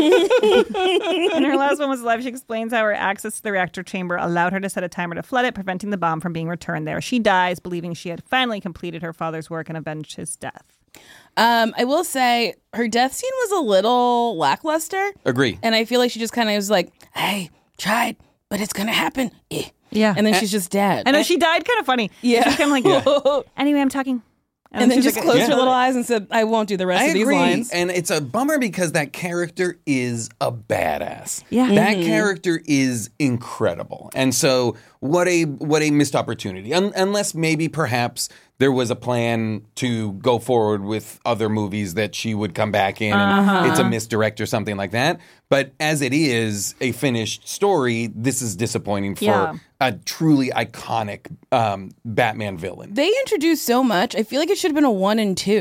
In her last moments of life, she explains how her access to the reactor chamber allowed her to set a timer to flood it, preventing the bomb from being returned there. She dies, believing she had finally completed her father's work and avenged his death. Um, I will say her death scene was a little lackluster, Agree. and I feel like she just kind of was like, "Hey, tried, but it's gonna happen." Eh. Yeah. And then she's just dead. I know she died kind of funny. Yeah. She's kind of like, anyway, I'm talking. and then she's just like- closed Yeah. her little eyes and said, "I won't do the rest I of these agree. lines." And it's a bummer because that character is a badass. Yeah. That character is incredible. And so what a what a missed opportunity. Un- unless maybe perhaps there was a plan to go forward with other movies that she would come back in and Uh-huh. it's a misdirect or something like that. But as it is a finished story, this is disappointing for Yeah. a truly iconic um, Batman villain. They introduced so much. I feel like it should have been a one and two.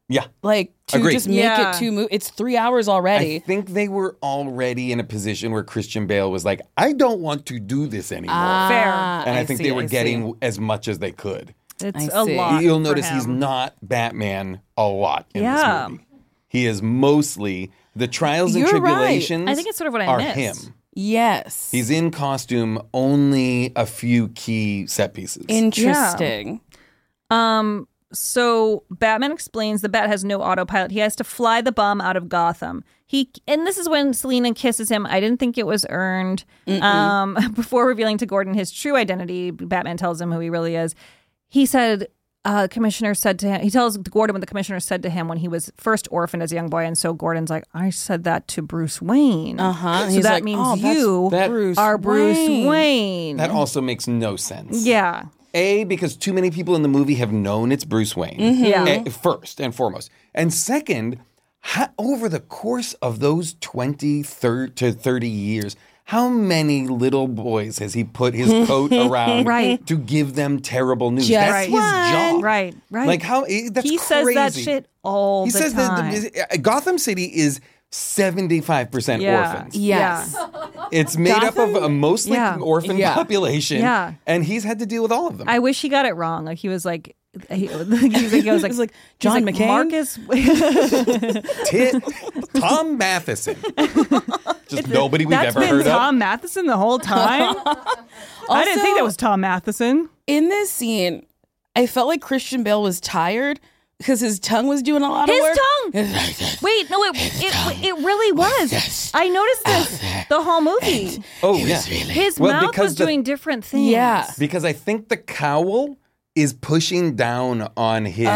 Yeah. Like to Agreed. just make Yeah. it two mo- it's three hours already. I think they were already in a position where Christian Bale was like, I don't want to do this anymore. Ah, Fair. and I, think see, they were I getting see. as much as they could. It's I a see. lot. You'll for notice he's him. not Batman a lot in Yeah. this movie. He is mostly the trials and You're right. tribulations. I think it's sort of what I are missed. him. Yes. He's in costume only a few key set pieces. Interesting. Um. So Batman explains the Bat has no autopilot. He has to fly the bomb out of Gotham. He and this is when Selena kisses him. I didn't think it was earned. Um. Before revealing to Gordon his true identity, Batman tells him who he really is. He said, uh, Commissioner said to him, he tells Gordon what the Commissioner said to him when he was first orphaned as a young boy. And so Gordon's like, I said that to Bruce Wayne. Uh-huh. So He's that like, means oh, that's you That- Bruce are Bruce Wayne. Wayne. that also makes no sense. Yeah. A, because too many people in the movie have known it's Bruce Wayne. Yeah. eh, First and foremost. And second, how, over the course of those twenty thirty to thirty years, how many little boys has he put his coat around Right. to give them terrible news? Just That's his one. job. Right, right. Like how eh, that's he crazy. says that shit all He the says time. that the, uh, Gotham City is seventy-five percent Yeah. orphans. Yes. It's made up of a mostly Yeah. orphan Yeah. population. Yeah. And he's had to deal with all of them. I wish he got it wrong. Like he was like, he, he was like, he was like, It's like, he's John like, McCain? Marcus. Tit, Tom Matheson. Just nobody we've That's ever been heard Tom Matheson the whole time. I didn't think that was Tom Matheson. In this scene, I felt like Christian Bale was tired because his tongue was doing a lot His of work. tongue. Wait, no, it it, it really was. I noticed this the whole movie. of. Oh, yeah. His Well, mouth because was the- doing different things. Yeah. Because I think the cowl is pushing down on his.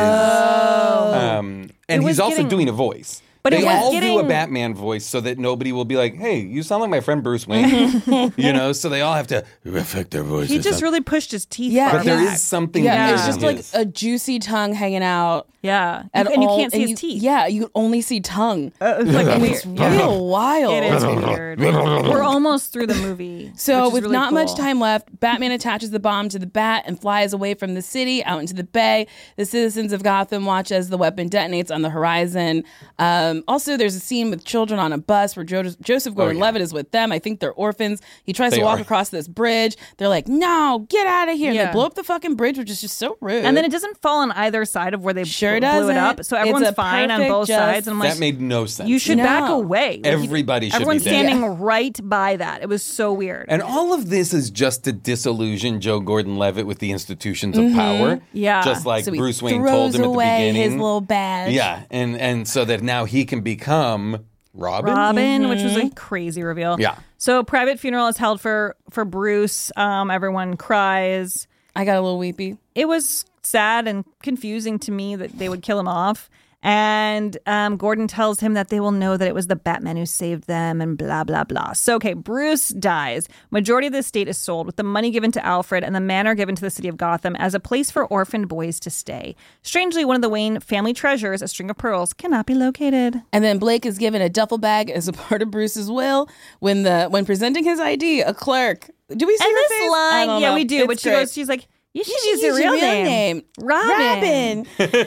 Oh. Um, and It was he's also getting- doing a voice. But they it was all do a getting- Batman voice so that nobody will be like, hey, you sound like my friend Bruce Wayne. You know, so they all have to affect their voices. He just really pushed his teeth. Yeah, far But there back. is something Yeah, weird it's just in like his. a juicy tongue hanging out. Yeah, At and you all, can't see and his you- teeth. Yeah, you only see tongue. Uh, it's like And weird. it's real wild. It is weird. We're almost through the movie. So, which is with really not much cool. time left, Batman attaches the bomb to the bat and flies away from the city out into the bay. The citizens of Gotham watch as the weapon detonates on the horizon. Um, also, there's a scene with children on a bus where jo- Joseph Gordon-Levitt is with them. I think they're orphans. He tries They to walk are. across this bridge. They're like, "No, get out of here!" And Yeah. they blow up the fucking bridge, which is just so rude. And then it doesn't fall on either side of where they Sure blew it doesn't. up. So It's everyone's a fine on perfect both just- sides. And I'm like, That made no sense. you should No. back away. Like, you- Everybody should be Everyone's dead. standing right by that. It was so weird. And all of this is just to disillusion Joe Gordon-Levitt with the institutions of power. Yeah. Just like So he Bruce Wayne throws told him at the away beginning. his little badge. Yeah, and and so that now he can become Robin. Robin, which was a crazy reveal. Yeah. So private funeral is held for for Bruce. Um, everyone cries. I got a little weepy. It was sad and confusing to me that they would kill him off. And um, Gordon tells him that they will know that it was the Batman who saved them and blah, blah, blah. So, okay, Bruce dies. Majority of the estate is sold with the money given to Alfred and the manor given to the city of Gotham as a place for orphaned boys to stay. Strangely, one of the Wayne family treasures, a string of pearls, cannot be located. And then Blake is given a duffel bag as a part of Bruce's will. When the when presenting his I D, a clerk. Do we see And her this face? I line, don't yeah, know. we do. It's but she great. goes, she's like, you should You use should your real name. Robin. Robin.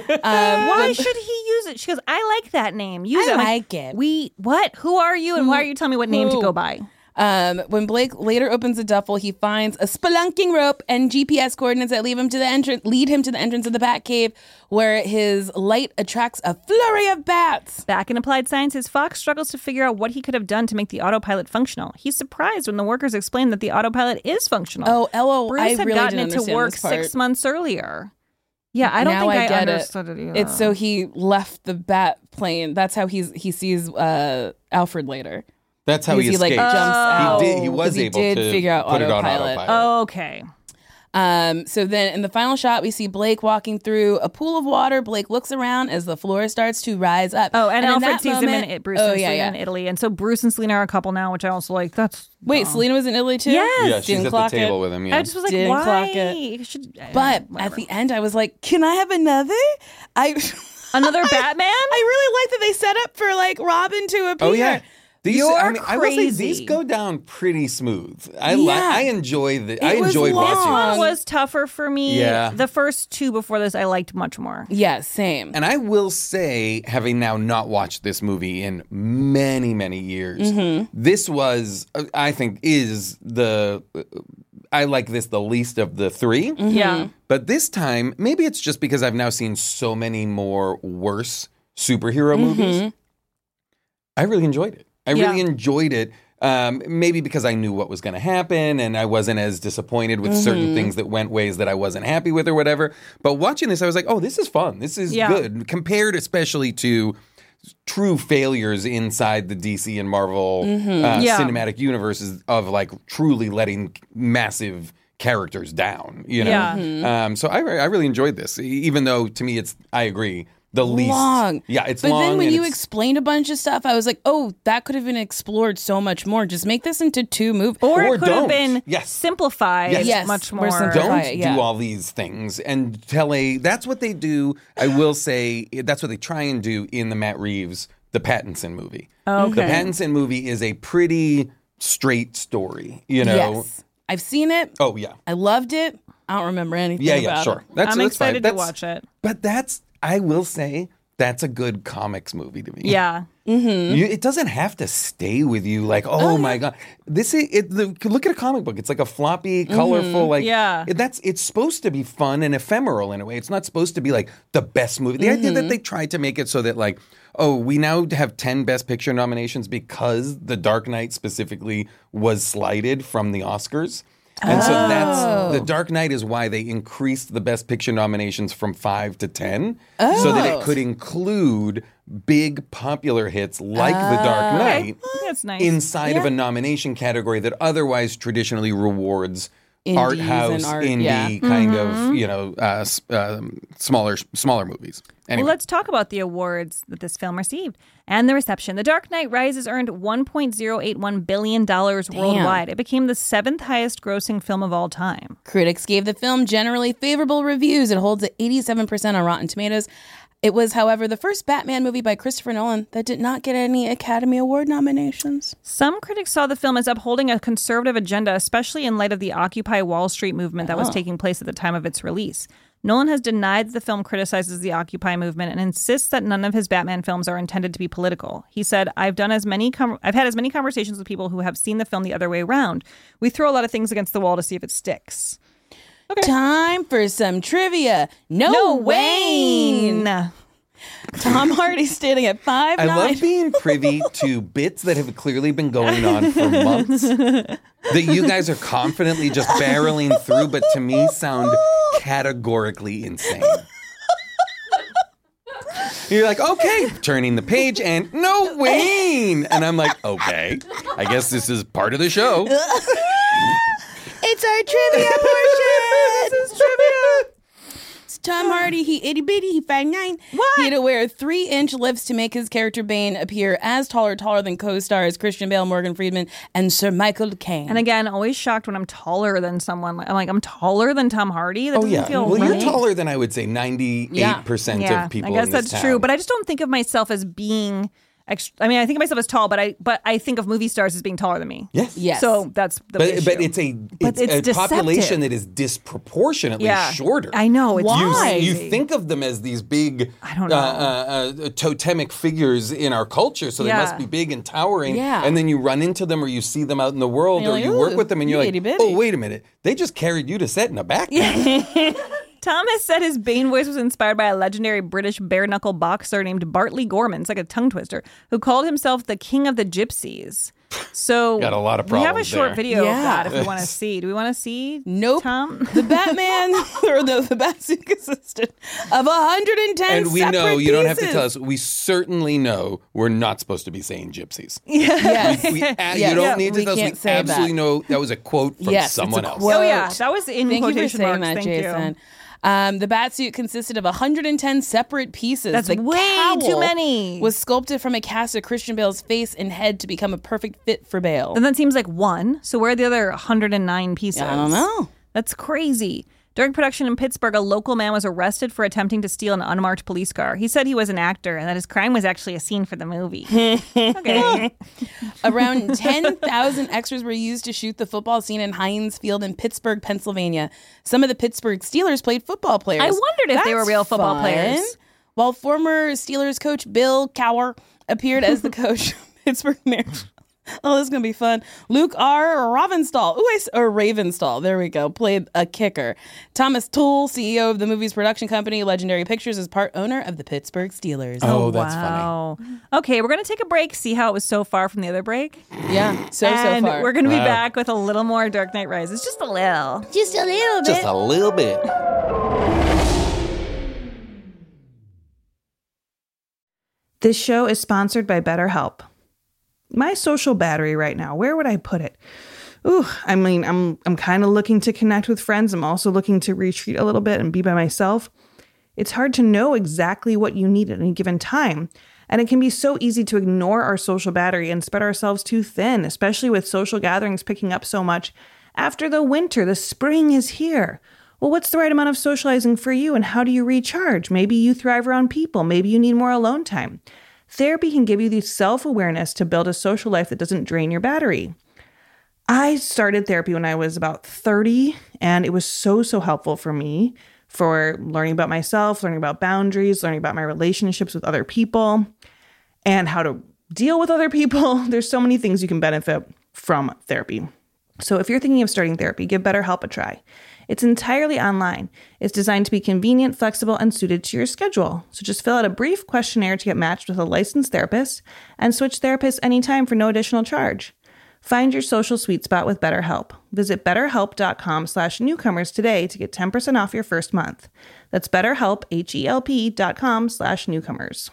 um, Why when- should he use it? She goes, I like that name. Use I it. I'm like it. We, what? Who are you? And why are you telling me what name to Who? go by? Um, when Blake later opens the duffel, he finds a spelunking rope and G P S coordinates that lead him to the entrance, lead him to the entrance of the Batcave, where his light attracts a flurry of bats. Back in Applied Sciences, Fox struggles to figure out what he could have done to make the autopilot functional. He's surprised when the workers explain that the autopilot is functional. Oh, Elo, Bruce I had really gotten didn't it to understand work this part. six months earlier. Yeah, I don't Now think I, get understood it. it. either. It's so he left the bat plane. That's how he's he sees uh, Alfred later. That's how he Because he, escaped. like, jumps out. He did. He was Because he able did to figure out put it on autopilot. autopilot. Okay. Um, so then in the final shot, we see Blake walking through a pool of water. Blake looks around as the floor starts to rise up. Oh, and, in Alfred that sees moment- him in it, Bruce oh, and yeah, Selena yeah. in Italy. And so Bruce and Selena are a couple now, which I also like. That's Wait, oh. Selena was in Italy too? Yes. Yeah, she's Didn't at the clock table it. with him. Yeah. I just was like, Didn't why? clock it. You should, uh, But whatever. at the end, I was like, can I have another? I Another Batman? I really like that they set up for like Robin to appear. Oh, yeah. These, You're I mean, I will say crazy. these go down pretty smooth. I li- Yeah. I enjoy the. It I was enjoyed long. watching One this. was tougher for me. Yeah. The first two before this, I liked much more. Yeah, same. And I will say, having now not watched this movie in many, many years, Mm-hmm. this was, uh, I think, is the. uh, I like this the least of the three. Mm-hmm. Yeah. But this time, maybe it's just because I've now seen so many more worse superhero Mm-hmm. movies. I really enjoyed it. I Yeah. really enjoyed it. Um, maybe because I knew what was going to happen and I wasn't as disappointed with Mm-hmm. certain things that went ways that I wasn't happy with or whatever. But watching this, I was like, oh, this is fun. This is Yeah. good. Compared especially to true failures inside the D C and Marvel uh, Yeah. cinematic universes of like truly letting massive characters down, you know? Yeah. Um, so I, I really enjoyed this, e- even though to me it's, I agree, the least. Long. Yeah, it's but long. then when and you it's- explained a bunch of stuff, I was like, oh, that could have been explored so much more. Just make this into two movies. Or, Or it could have don't. been Yes. simplified Yes. Yes, much more more. simplified. don't Right, yeah. do all these things and tell a that's what they do. I will say that's what they try and do in the Matt Reeves the Pattinson movie. Okay. The Pattinson movie is a pretty straight story, you know. Yes. I've seen it. Oh yeah. I loved it. I don't remember anything Yeah, about yeah, sure. it. That's I'm that's fine. excited to That's- watch it. But that's I will say that's a good comics movie to me. Yeah. You, it doesn't have to stay with you like, oh, my god, this is it. The, look at a comic book; it's like a floppy, colorful, like Yeah. it- that's it's supposed to be fun and ephemeral in a way. It's not supposed to be like the best movie. The idea that they tried to make it so that like, oh, we now have ten Best Picture nominations because The Dark Knight specifically was slighted from the Oscars. And so that's The Dark Knight is why they increased the Best Picture nominations from five to ten, so that it could include big popular hits like The Dark Knight That's nice. inside of a nomination category that otherwise traditionally rewards Indies art and house, art, indie yeah. kind of you know uh, s- um, smaller smaller movies. Anyway. Well, let's talk about the awards that this film received and the reception. The Dark Knight Rises earned one point zero eight one billion dollars worldwide. It became the seventh highest grossing film of all time. Critics gave the film generally favorable reviews. It holds at eighty-seven percent on Rotten Tomatoes. It was, however, the first Batman movie by Christopher Nolan that did not get any Academy Award nominations. Some critics saw the film as upholding a conservative agenda, especially in light of the Occupy Wall Street movement that was Oh. taking place at the time of its release. Nolan has denied that the film criticizes the Occupy movement and insists that none of his Batman films are intended to be political. He said, I've done as many com- I've had as many conversations with people who have seen the film the other way around. We throw a lot of things against the wall to see if it sticks. Time for some trivia. No, No Wayne. Wayne. Tom Hardy standing at five I nine. love being privy to bits that have clearly been going on for months that you guys are confidently just barreling through, but to me sound categorically insane. You're like, okay, turning the page and no Wayne. And I'm like, okay, I guess this is part of the show. It's our trivia portion. This is trivia. It's Tom Hardy. He itty bitty. He five nine. What? He had to wear three inch lifts to make his character Bane appear as taller, taller than co-stars Christian Bale, Morgan Freeman, and Sir Michael Caine. And again, always shocked when I'm taller than someone. I'm like, I'm taller than Tom Hardy? That Oh, doesn't yeah. feel Well, right. you're taller than I would say ninety-eight percent yeah, of people I guess in this that's town. true, but I just don't think of myself as being. Ext- I mean, I think of myself as tall, but I but I think of movie stars as being taller than me. Yes. Yes. So that's the But, issue. but it's a But it's, it's a population deceptive. that is disproportionately Yeah. shorter. I know. It's Why? You, crazy. you think of them as these big I don't know. Uh, uh, uh, totemic figures in our culture, so they Yeah. must be big and towering. Yeah. And then you run into them or you see them out in the world And or you're you like, work "Ooh, with them and you're you like, itty-bitty." oh, wait a minute. They just carried you to set in a backpack. Thomas said his Bane voice was inspired by a legendary British bare-knuckle boxer named Bartley Gorman. It's like a tongue twister, who called himself the King of the Gypsies. So Got a lot of we have a problems short there. video Yeah. of that if we want to see. Do we want to see? Nope. Tom. The Batman or the, the Batsuit consisted of one hundred ten And we separate know, you don't have to pieces. tell us, we certainly know we're not supposed to be saying gypsies. Yes. We, a- Yes. You don't Yeah, need to we tell us. can't We say absolutely that. know that was a quote from Yes, it's a someone else. quote. Oh yeah, that was in Thank you for quotation saying marks. that, Thank Jason. you. Um, the Batsuit consisted of one hundred ten separate pieces. That's the way cowl too many. Was sculpted from a cast of Christian Bale's face and head to become a perfect fit for Bale. Then that seems like one. So where are the other one hundred nine pieces? I don't know. That's crazy. During production in Pittsburgh, a local man was arrested for attempting to steal an unmarked police car. He said he was an actor and that his crime was actually a scene for the movie. Okay. Around ten thousand extras were used to shoot the football scene in Heinz Field in Pittsburgh, Pennsylvania. Some of the Pittsburgh Steelers played football players. I wondered if That's they were real football fun. players. While former Steelers coach Bill Cowher appeared as the coach of Pittsburgh Mariners. Oh, this is going to be fun. Luke R. Ravenstall, ooh, I s- or Ravenstall, there we go, played a kicker. Thomas Tull, C E O of the movie's production company, Legendary Pictures, is part owner of the Pittsburgh Steelers. Oh, that's wow. funny. Okay, we're going to take a break, see how it was so far from the other break. Yeah, so, and so far. we're going to be Wow. back with a little more Dark Knight Rises. Just a little. Just a little bit. Just a little bit. This show is sponsored by BetterHelp. My social battery right now, where would I put it? Ooh, I mean, I'm I'm kind of looking to connect with friends. I'm also looking to retreat a little bit and be by myself. It's hard to know exactly what you need at any given time. And it can be so easy to ignore our social battery and spread ourselves too thin, especially with social gatherings picking up so much. After the winter, the spring is here. Well, what's the right amount of socializing for you and how do you recharge? Maybe you thrive around people. Maybe you need more alone time. Therapy can give you the self-awareness to build a social life that doesn't drain your battery. I started therapy when I was about thirty, and it was so, so helpful for me for learning about myself, learning about boundaries, learning about my relationships with other people, and how to deal with other people. There's so many things you can benefit from therapy. So if you're thinking of starting therapy, give BetterHelp a try. It's entirely online. It's designed to be convenient, flexible, and suited to your schedule. So just fill out a brief questionnaire to get matched with a licensed therapist and switch therapists anytime for no additional charge. Find your social sweet spot with BetterHelp. Visit betterhelp.com slash newcomers today to get ten percent off your first month. That's BetterHelp, H-E-L-P dot com slash newcomers.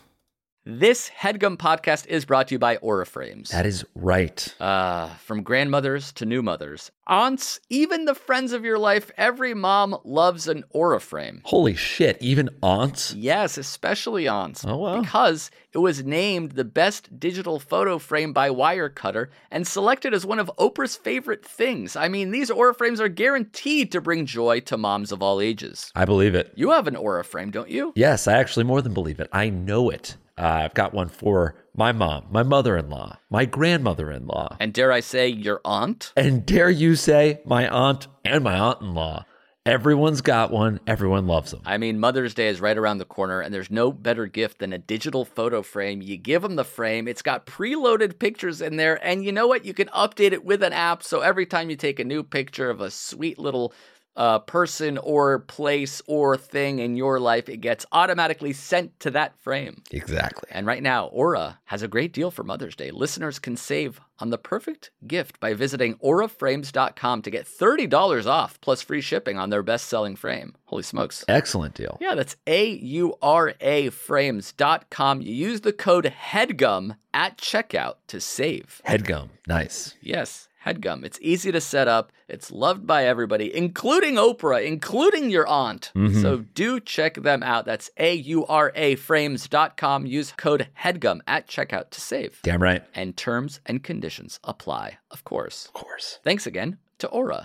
This HeadGum podcast is brought to you by Aura Frames. That is right. Uh, from grandmothers to new mothers, aunts, even the friends of your life, every mom loves an Aura frame. Holy shit, even aunts? Yes, especially aunts. Oh, wow. Because it was named the best digital photo frame by Wirecutter and selected as one of Oprah's favorite things. I mean, these Aura frames are guaranteed to bring joy to moms of all ages. I believe it. You have an Aura frame, don't you? Yes, I actually more than believe it. I know it. Uh, I've got one for my mom, my mother-in-law, my grandmother-in-law. And dare I say, your aunt? And dare you say, my aunt and my aunt-in-law. Everyone's got one. Everyone loves them. I mean, Mother's Day is right around the corner, and there's no better gift than a digital photo frame. You give them the frame. It's got preloaded pictures in there, and you know what? You can update it with an app, so every time you take a new picture of a sweet little uh, person or place or thing in your life, it gets automatically sent to that frame. Exactly. And right now, Aura has a great deal for Mother's Day. Listeners can save on the perfect gift by visiting aura frames dot com to get thirty dollars off plus free shipping on their best-selling frame. Holy smokes. Excellent deal. Yeah, that's A U R A frames dot com. You use the code HEADGUM at checkout to save. HeadGum. Nice. Yes. HeadGum. It's easy to set up. It's loved by everybody, including Oprah, including your aunt. Mm-hmm. So do check them out. That's A U R A frames dot com. Use code HEADGUM at checkout to save. Damn right. And terms and conditions apply, of course. Of course. Thanks again to Aura.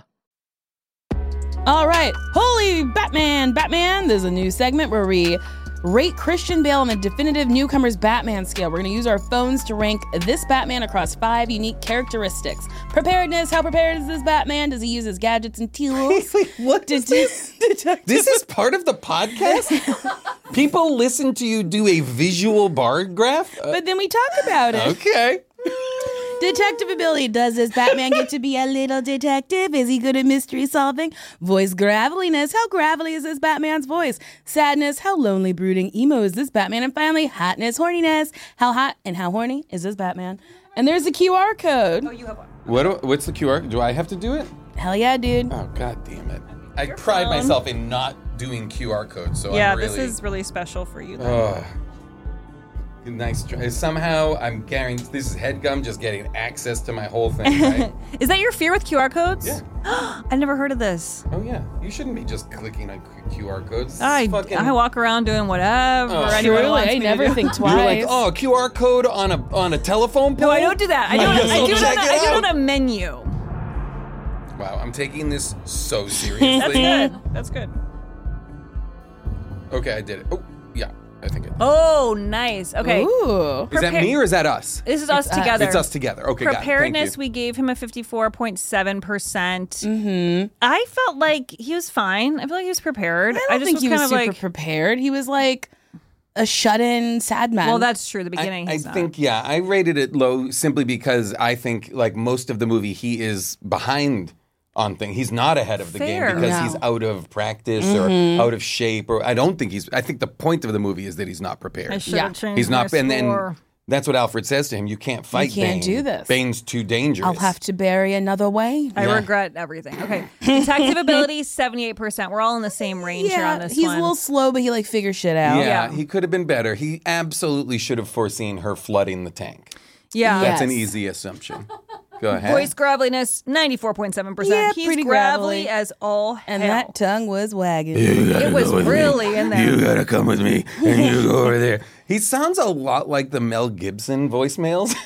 All right. Holy Batman, Batman. There's a new segment where we rate Christian Bale on the definitive newcomers Batman scale. We're going to use our phones to rank this Batman across five unique characteristics. Preparedness. How prepared is this Batman? Does he use his gadgets and tools? Wait, what is this? This is part of the podcast? People listen to you do a visual bar graph? Uh, But then we talk about it. okay. Detective ability. Does this Batman get to be a little detective? Is he good at mystery solving? Voice graveliness. How gravelly is this Batman's voice? Sadness. How lonely, brooding, emo is this Batman? And finally, hotness, horniness. How hot and how horny is this Batman? And there's a Q R code. Oh, you have one. What? Do, what's the Q R? Do I have to do it? Hell yeah, dude. Oh, god damn it. I pride phone. myself in not doing Q R codes, so yeah, I'm really... this is really special for you. Then. Ugh. Nice try. Somehow, I'm guaranteed this is HeadGum just getting access to my whole thing, right? Is that your fear with Q R codes? Yeah. I never heard of this. Oh, yeah. You shouldn't be just clicking on Q R codes. This I, is fucking... I walk around doing whatever Oh, anyone truly, wants I me never to do. think twice. You're like, oh, Q R code on a on a telephone pole? No, I don't do that. I do, I it, guess I I'll do, it, check on, a, it I do it out. on a menu. Wow, I'm taking this so That's seriously. good. That's good. Okay, I did it. Oh, yeah, I think it. Oh, nice. Okay. Ooh. Is that me or is that us? This is us together. It's us together. Okay, got it. Thank Preparedness, you. we gave him a fifty-four point seven percent. Mm-hmm. I felt like he was fine. I feel like he was prepared. I don't I just think was he kind was of super like, prepared. He was like a shut-in sad man. well, that's true. The beginning, I, I he's not. think, yeah, I rated it low simply because I think, like most of the movie, he is behind on things. He's not ahead of the Fair. game because No. he's out of practice Mhm. or out of shape. Or I don't think he's. I think the point of the movie is that he's not prepared. I should have Yeah. changed He's not, my and then score. that's what Alfred says to him. You can't fight. can't Bane. do this. Bane's too dangerous. I'll have to bury another way. I Yeah. regret everything. Okay. Detective ability, seventy-eight percent. We're all in the same range here on this he's one. a little slow, but he like figures shit out. Yeah, Yeah. he could have been better. He absolutely should have foreseen her flooding the tank. yeah. That's an Yes. easy assumption. Go ahead. Voice graveliness, ninety-four point seven percent. Yeah, He's pretty gravelly gravelly. as all And hell. that tongue was wagging. It was really in there. You gotta come with me, and you go over there. He sounds a lot like the Mel Gibson voicemails.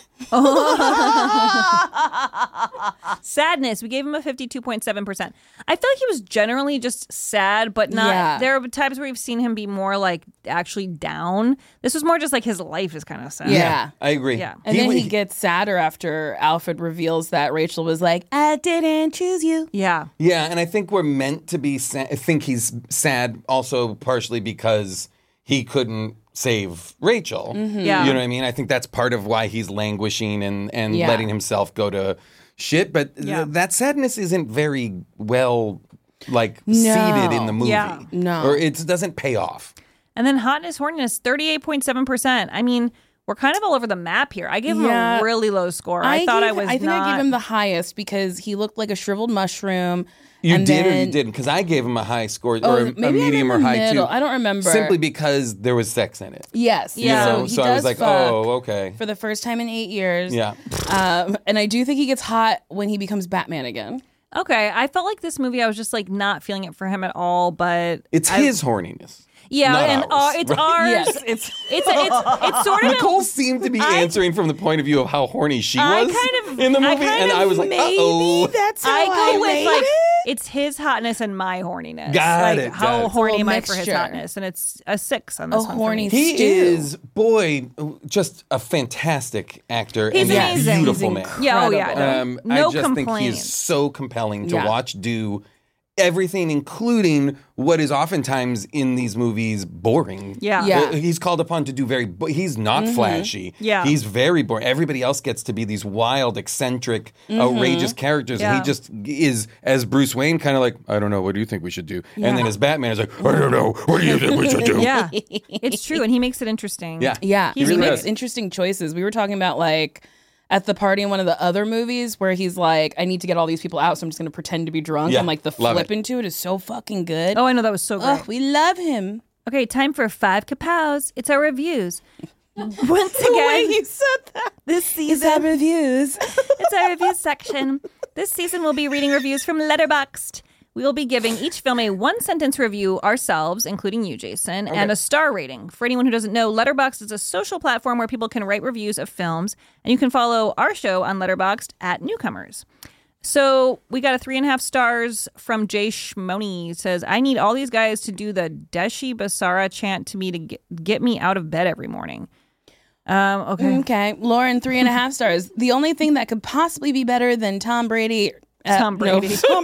Sadness, we gave him a fifty-two point seven percent. I feel like he was generally just sad, but not. Yeah. There are times where we've seen him be more like actually down. This was more just like his life is kind of sad. Yeah. I agree. Yeah. And then w- he gets sadder after Alfred reveals that Rachel was like, I didn't choose you. Yeah. Yeah, and I think we're meant to be. Sa- I think he's sad also partially because he couldn't save Rachel. Yeah. You know what I mean? I think that's part of why he's languishing and and Yeah. letting himself go to shit. But th- Yeah. that sadness isn't very well like No. seated in the movie. Yeah. No. Or it doesn't pay off. And then hotness, horniness, thirty-eight point seven percent. I mean, we're kind of all over the map here. I gave him Yeah. a really low score. I, thought gave- I was I think not. I gave him the highest because he looked like a shriveled mushroom. You and did or then, you didn't? Because I gave him a high score Oh, or a, a maybe I'm medium in or the high middle. too. I don't remember. Simply because there was sex in it. Yes. You Yeah. So know? he So I does was like, fuck oh, okay. for the first time in eight years. Yeah. Um, and I do think he gets hot when he becomes Batman again. Okay, I felt like this movie, I was just like not feeling it for him at all, but It's I- his horniness. Yeah, not and ours, uh, it's right? ours. Yes, it's It's a, it's it's sort of Nicole seemed to be I- answering from the point of view of how horny she I was kind of- in the I movie, kind and of I was like, maybe uh oh. that's how I I, go with made like it. it's his hotness and my horniness. Got like it, how got it. horny It's a am I for his mixture. hotness? And it's a six on A this one. for horny me. He Stew. is, boy, just a fantastic actor He's and amazing. a beautiful He's man. Yeah, oh yeah. incredible. No, Um, no I just think complaints. he's so compelling to Yeah. watch do everything, including what is oftentimes in these movies boring. Yeah. Yeah. Uh, He's called upon to do very, bo- he's not flashy. Yeah. He's very boring. Everybody else gets to be these wild, eccentric, outrageous characters. And Yeah. he just is, as Bruce Wayne, kind of like, I don't know, what do you think we should do? And then as Batman is like, I don't know, what do you think we should do? Yeah, it's true, and he makes it interesting. Yeah. Yeah, He he, really makes does. interesting choices. We were talking about like at the party in one of the other movies where he's like, I need to get all these people out, so I'm just going to pretend to be drunk. Yeah, And like the love flip it. into it is so fucking good. Oh, I know that was so great. Ugh, we love him. Okay, time for five kapows. It's our reviews. Once The way again, you said that. this Is season that reviews? it's our review section. This season, we'll be reading reviews from Letterboxd. We will be giving each film a one-sentence review ourselves, including you, Jason, and a star rating. For anyone who doesn't know, Letterboxd is a social platform where people can write reviews of films, and you can follow our show on Letterboxd at Newcomers. So we got a three and a half stars from Jay Shmoney. Says, I need all these guys to do the Deshi Basara chant to me to get, get me out of bed every morning. Um, okay. Okay, Lauren, three and a half stars. The only thing that could possibly be better than Tom Brady. uh, Tom no, Brady. Tom,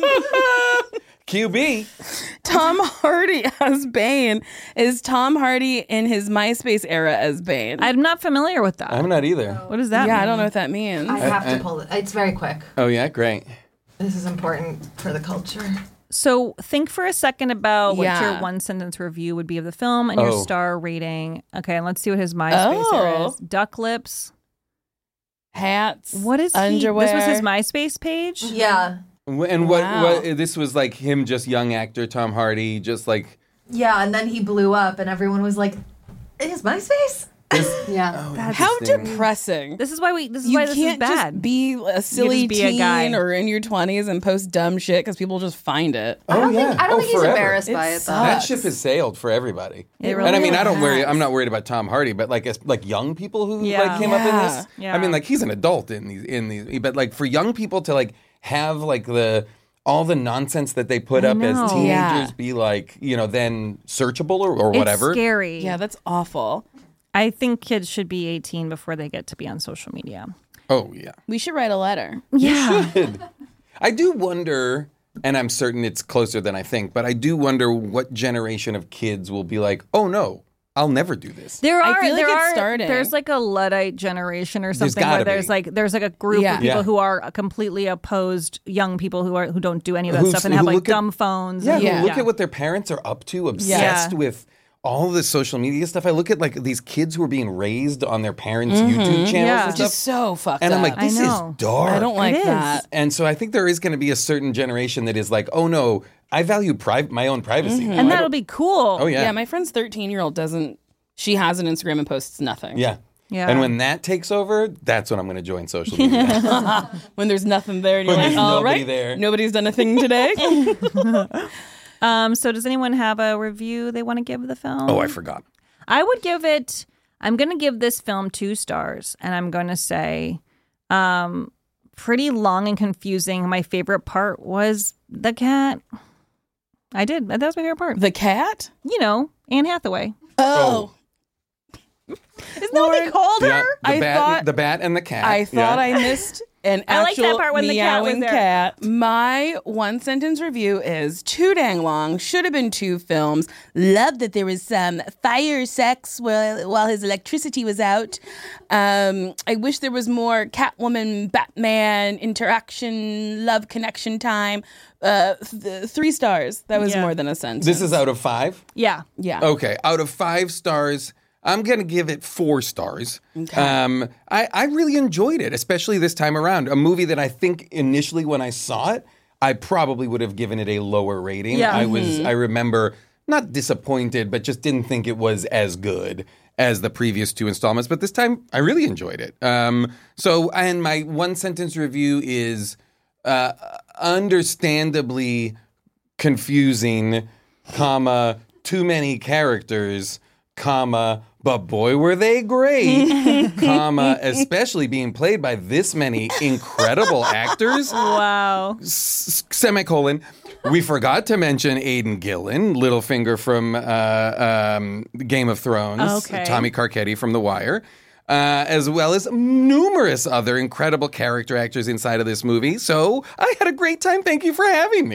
Q B. Tom Hardy as Bane is Tom Hardy in his MySpace era as Bane. I'm not familiar with that. I'm not either. What does that yeah, mean? I don't know what that means. I have I- to pull it. It's very quick. Oh, yeah, great. This is important for the culture. So think for a second about what Yeah. your one sentence review would be of the film and your Oh. star rating. Okay, and let's see what his MySpace era Oh. is. Duck lips. Hats. What is underwear. he? This was his MySpace page? Yeah. And what, Wow. what, this was like him, just young actor Tom Hardy, just like, Yeah, and then he blew up, and everyone was like, "Is MySpace?" yeah. oh, How interesting. depressing. This is why we this is You why this can't is bad. just be a silly be a teen guy. or in your twenties and post dumb shit because people just find it. Oh, I don't yeah. think I don't oh, think he's forever. embarrassed It by it though. That sucks. ship has sailed for everybody. It and I really mean, I don't worry. has. I'm not worried about Tom Hardy, but like, as, like young people who Yeah. like came up in Yeah. this. Yeah. I mean, like he's an adult in these in these, but like for young people to like have like the all the nonsense that they put I up as know. teenagers Yeah. be like, you know, then searchable or, or It's whatever. scary. Yeah, that's awful. I think kids should be eighteen before they get to be on social media. Oh, yeah. We should write a letter. Yeah. I do wonder, and I'm certain it's closer than I think, but I do wonder what generation of kids will be like, oh, no, I'll never do this. There I are feel like there it's are starting. there's like a Luddite generation or There's something gotta where there's be. like there's like a group Yeah. of people Yeah. who are completely opposed young people who are who don't do any of that Who's- stuff and who have like look at- dumb phones. Yeah, and, who Yeah. look at what their parents are up to, obsessed Yeah. with all this social media stuff. I look at like these kids who are being raised on their parents' YouTube channels Yeah. and Which stuff. is so fucked And I'm up. like, this I is know. dark. I don't like is. that. And so I think there is going to be a certain generation that is like, oh no, I value pri- my own privacy. now. And I that'll don't- be cool. Oh yeah. Yeah, my friend's thirteen-year-old doesn't. She has an Instagram and posts nothing. yeah. Yeah. And when that takes over, that's when I'm going to join social media. When there's nothing there, and you're When like, there's all nobody right, there. nobody's done a thing today. Um, so does anyone have a review they want to give the film? oh, I forgot. I would give it, I'm going to give this film two stars, and I'm going to say um, pretty long and confusing. My favorite part was the cat. I did. That was my favorite part. The cat? You know, Anne Hathaway. Oh. Isn't that what they called Yeah, her? the I bat, thought- the bat and the cat. I thought yeah. I missed an I like that actual part when the cat was meowing there. cat. My one sentence review is too dang long. Should have been two films. Love that there was some fire sex while while his electricity was out. Um, I wish there was more Catwoman Batman interaction, love connection time. Uh, th- three stars. That was Yeah. more than a sentence. This is out of five? Yeah. Yeah. Okay, out of five stars, I'm going to give it four stars. Okay. Um, I, I really enjoyed it, especially this time around. A movie that I think initially when I saw it, I probably would have given it a lower rating. Yeah. I was, I remember, not disappointed, but just didn't think it was as good as the previous two installments. But this time, I really enjoyed it. Um, so, and my one sentence review is uh, understandably confusing, comma, too many characters, comma, but boy were they great, comma, especially being played by this many incredible actors, Wow. s- semicolon. We forgot to mention Aidan Gillen, Littlefinger from uh, um, Game of Thrones, Okay. Tommy Carcetti from The Wire, uh, as well as numerous other incredible character actors inside of this movie. So I had a great time. Thank you for having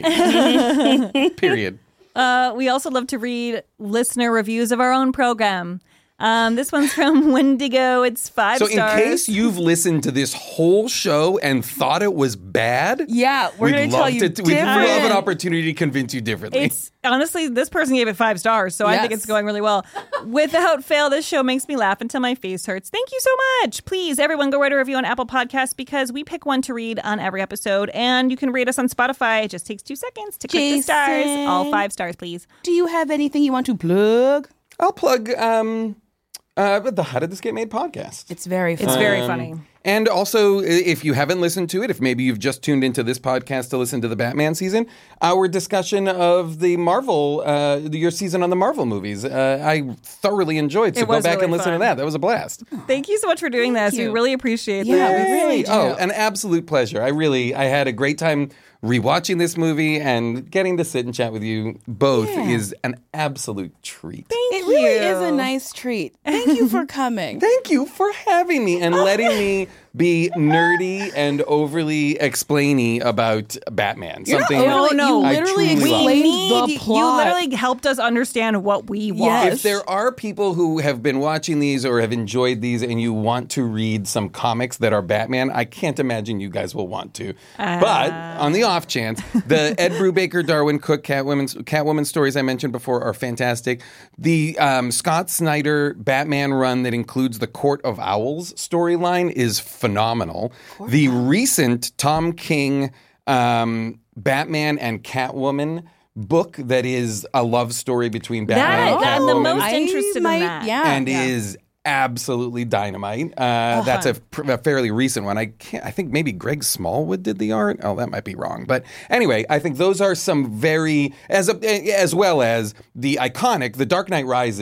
me. Period. Uh, we also love to read listener reviews of our own program. Um, this one's from Wendigo. It's five So stars. in case you've listened to this whole show and thought it was bad, Yeah, we're we'd going to love tell you to, we'd love an different. opportunity to convince you differently. It's honestly, this person gave it five stars, so I think Yes. it's going really well. Without fail, this show makes me laugh until my face hurts. Thank you so much. Please, everyone, go write a review on Apple Podcasts because we pick one to read on every episode, and you can rate us on Spotify. It just takes two seconds to click the stars. Jason. All five stars, please. Do you have anything you want to plug? I'll plug um, uh, the How Did This Get Made podcast. It's very fun. It's very Um, funny. And also, i- if you haven't listened to it, if maybe you've just tuned into this podcast to listen to the Batman season, our discussion of the Marvel, uh, your season on the Marvel movies, uh, I thoroughly enjoyed. So It go was back really and listen fun. to that. That was a blast. Thank you so much for doing this. We you. really appreciate Yeah, that. we really do. Oh, an absolute pleasure. I really, I had a great time rewatching this movie and getting to sit and chat with you both Yeah. is an absolute treat. Thank It you. really is a nice treat. Thank you for coming. Thank you for having me and letting me be nerdy and overly explainy about Batman. Something No, Overly- no. You I literally truly love. We explained need, the plot. You literally helped us understand what we want. Yes. If there are people who have been watching these or have enjoyed these and you want to read some comics that are Batman, I can't imagine you guys will want to. But on the off chance, the Ed Brubaker, Darwin Cook, Catwoman, Catwoman stories I mentioned before are fantastic. The um, Scott Snyder Batman run that includes the Court of Owls storyline is phenomenal. The recent Tom King um, Batman and Catwoman book that is a love story between Batman That, and that, I'm the Catwoman most I interested might- in that. Yeah. and is absolutely dynamite. Uh, That's a, pr- a fairly recent one. I can't. I think maybe Greg Smallwood did the art. Oh, that might be wrong. But anyway, I think those are some very as a, as well as the iconic The Dark Knight Rises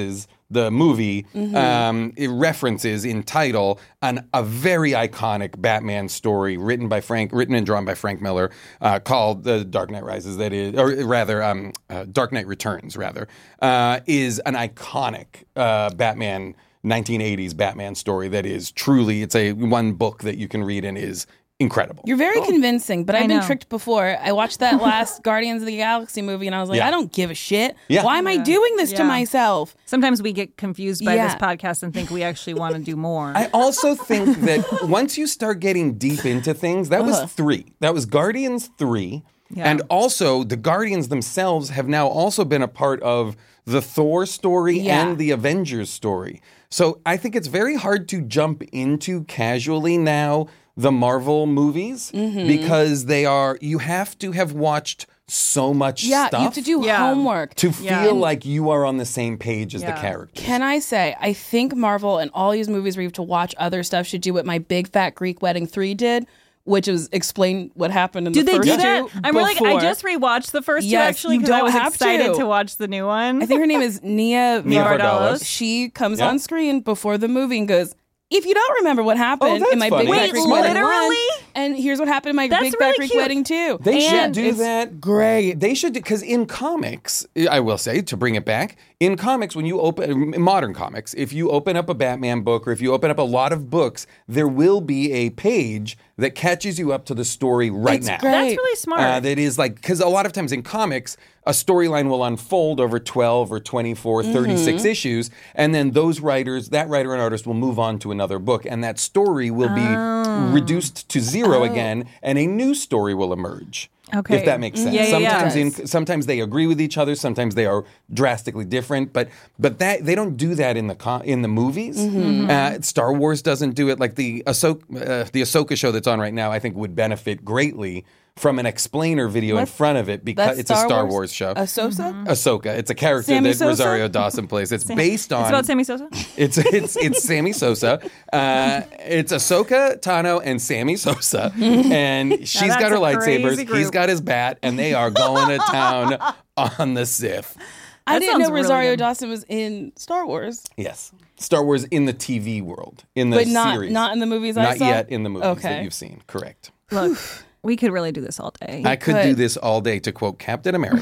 the movie, Mhm. um, it references in title an, a very iconic Batman story written by Frank, written and drawn by Frank Miller, uh, called The Dark Knight Rises. That is, or rather, um, uh, Dark Knight Returns. Rather, uh, is an iconic uh, Batman nineteen eighties Batman story that is truly. It's a one book that you can read and is incredible. You're very convincing, but I've I been know. tricked before. I watched that last Guardians of the Galaxy movie and I was like, Yeah. I don't give a shit. Yeah. Why am I doing this to Yeah. myself? Sometimes we get confused by this Yeah. podcast and think we actually want to do more. I also think that once you start getting deep into things, that was Uh-huh. three. That was Guardians three. Yeah. And also, the Guardians themselves have now also been a part of the Thor story Yeah. and the Avengers story. So I think it's very hard to jump into casually now the Marvel movies Mhm. because they are, you have to have watched so much Yeah, stuff you have to do Yeah. homework. to feel Yeah. like you are on the same page as the Yeah. characters. Can I say, I think Marvel and all these movies where you have to watch other stuff should do what my Big Fat Greek Wedding three did, which was explain what happened in Did the they first do that? two I'm really. I before. just rewatched the first two Yes, actually you because I don't was have excited to. to. watch the new one. I think her name is Nia Nia Vardalos. Vardalos. She comes Yeah. on screen before the movie and goes, if you don't remember what happened that's in my funny. Big Fat Wait, Greek Wedding literally? one, and here's what happened in my That's Big really Fat Greek cute. Wedding too. They should And do it's that. great. They should, because in comics, I will say, to bring it back, in comics, when you open, in modern comics, if you open up a Batman book or if you open up a lot of books, there will be a page that catches you up to the story right It's now. great. That's really smart. Uh, that is like, because a lot of times in comics, a storyline will unfold over twelve or twenty-four, thirty-six Mm-hmm. issues. And then those writers, that writer and artist will move on to another book. And that story will be Oh. reduced to zero again. And a new story will emerge. Okay. If that makes sense. Yeah, yeah, yeah. sometimes It in, does. sometimes they agree with each other. Sometimes they are drastically different. But but that they don't do that in the co- in the movies. Mm-hmm. Uh, Star Wars doesn't do it. Like the Ahsoka, uh, the Ahsoka show that's on right now, I think would benefit greatly from an explainer video in What? front of it because That's it's a Star Wars, Wars? show. Ahsoka? Ahsoka. It's a character Sammy that Sosa? Rosario Dawson plays. It's based on. It's about Sammy Sosa. It's it's it's Sammy Sosa. Uh, it's Ahsoka Tano and Sammy Sosa, and she's that's got her a crazy lightsabers. group. He's got his bat, and they are going to town on the Sith. I That didn't sounds know really Rosario good. Dawson was in Star Wars, Yes, Star Wars in the T V world, in the but not series, not in the movies I not saw. yet in the movies Okay. that you've seen. Correct. Look, we could really do this all day. I could could. do this all day. To quote Captain America.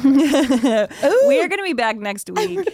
We are going to be back next week.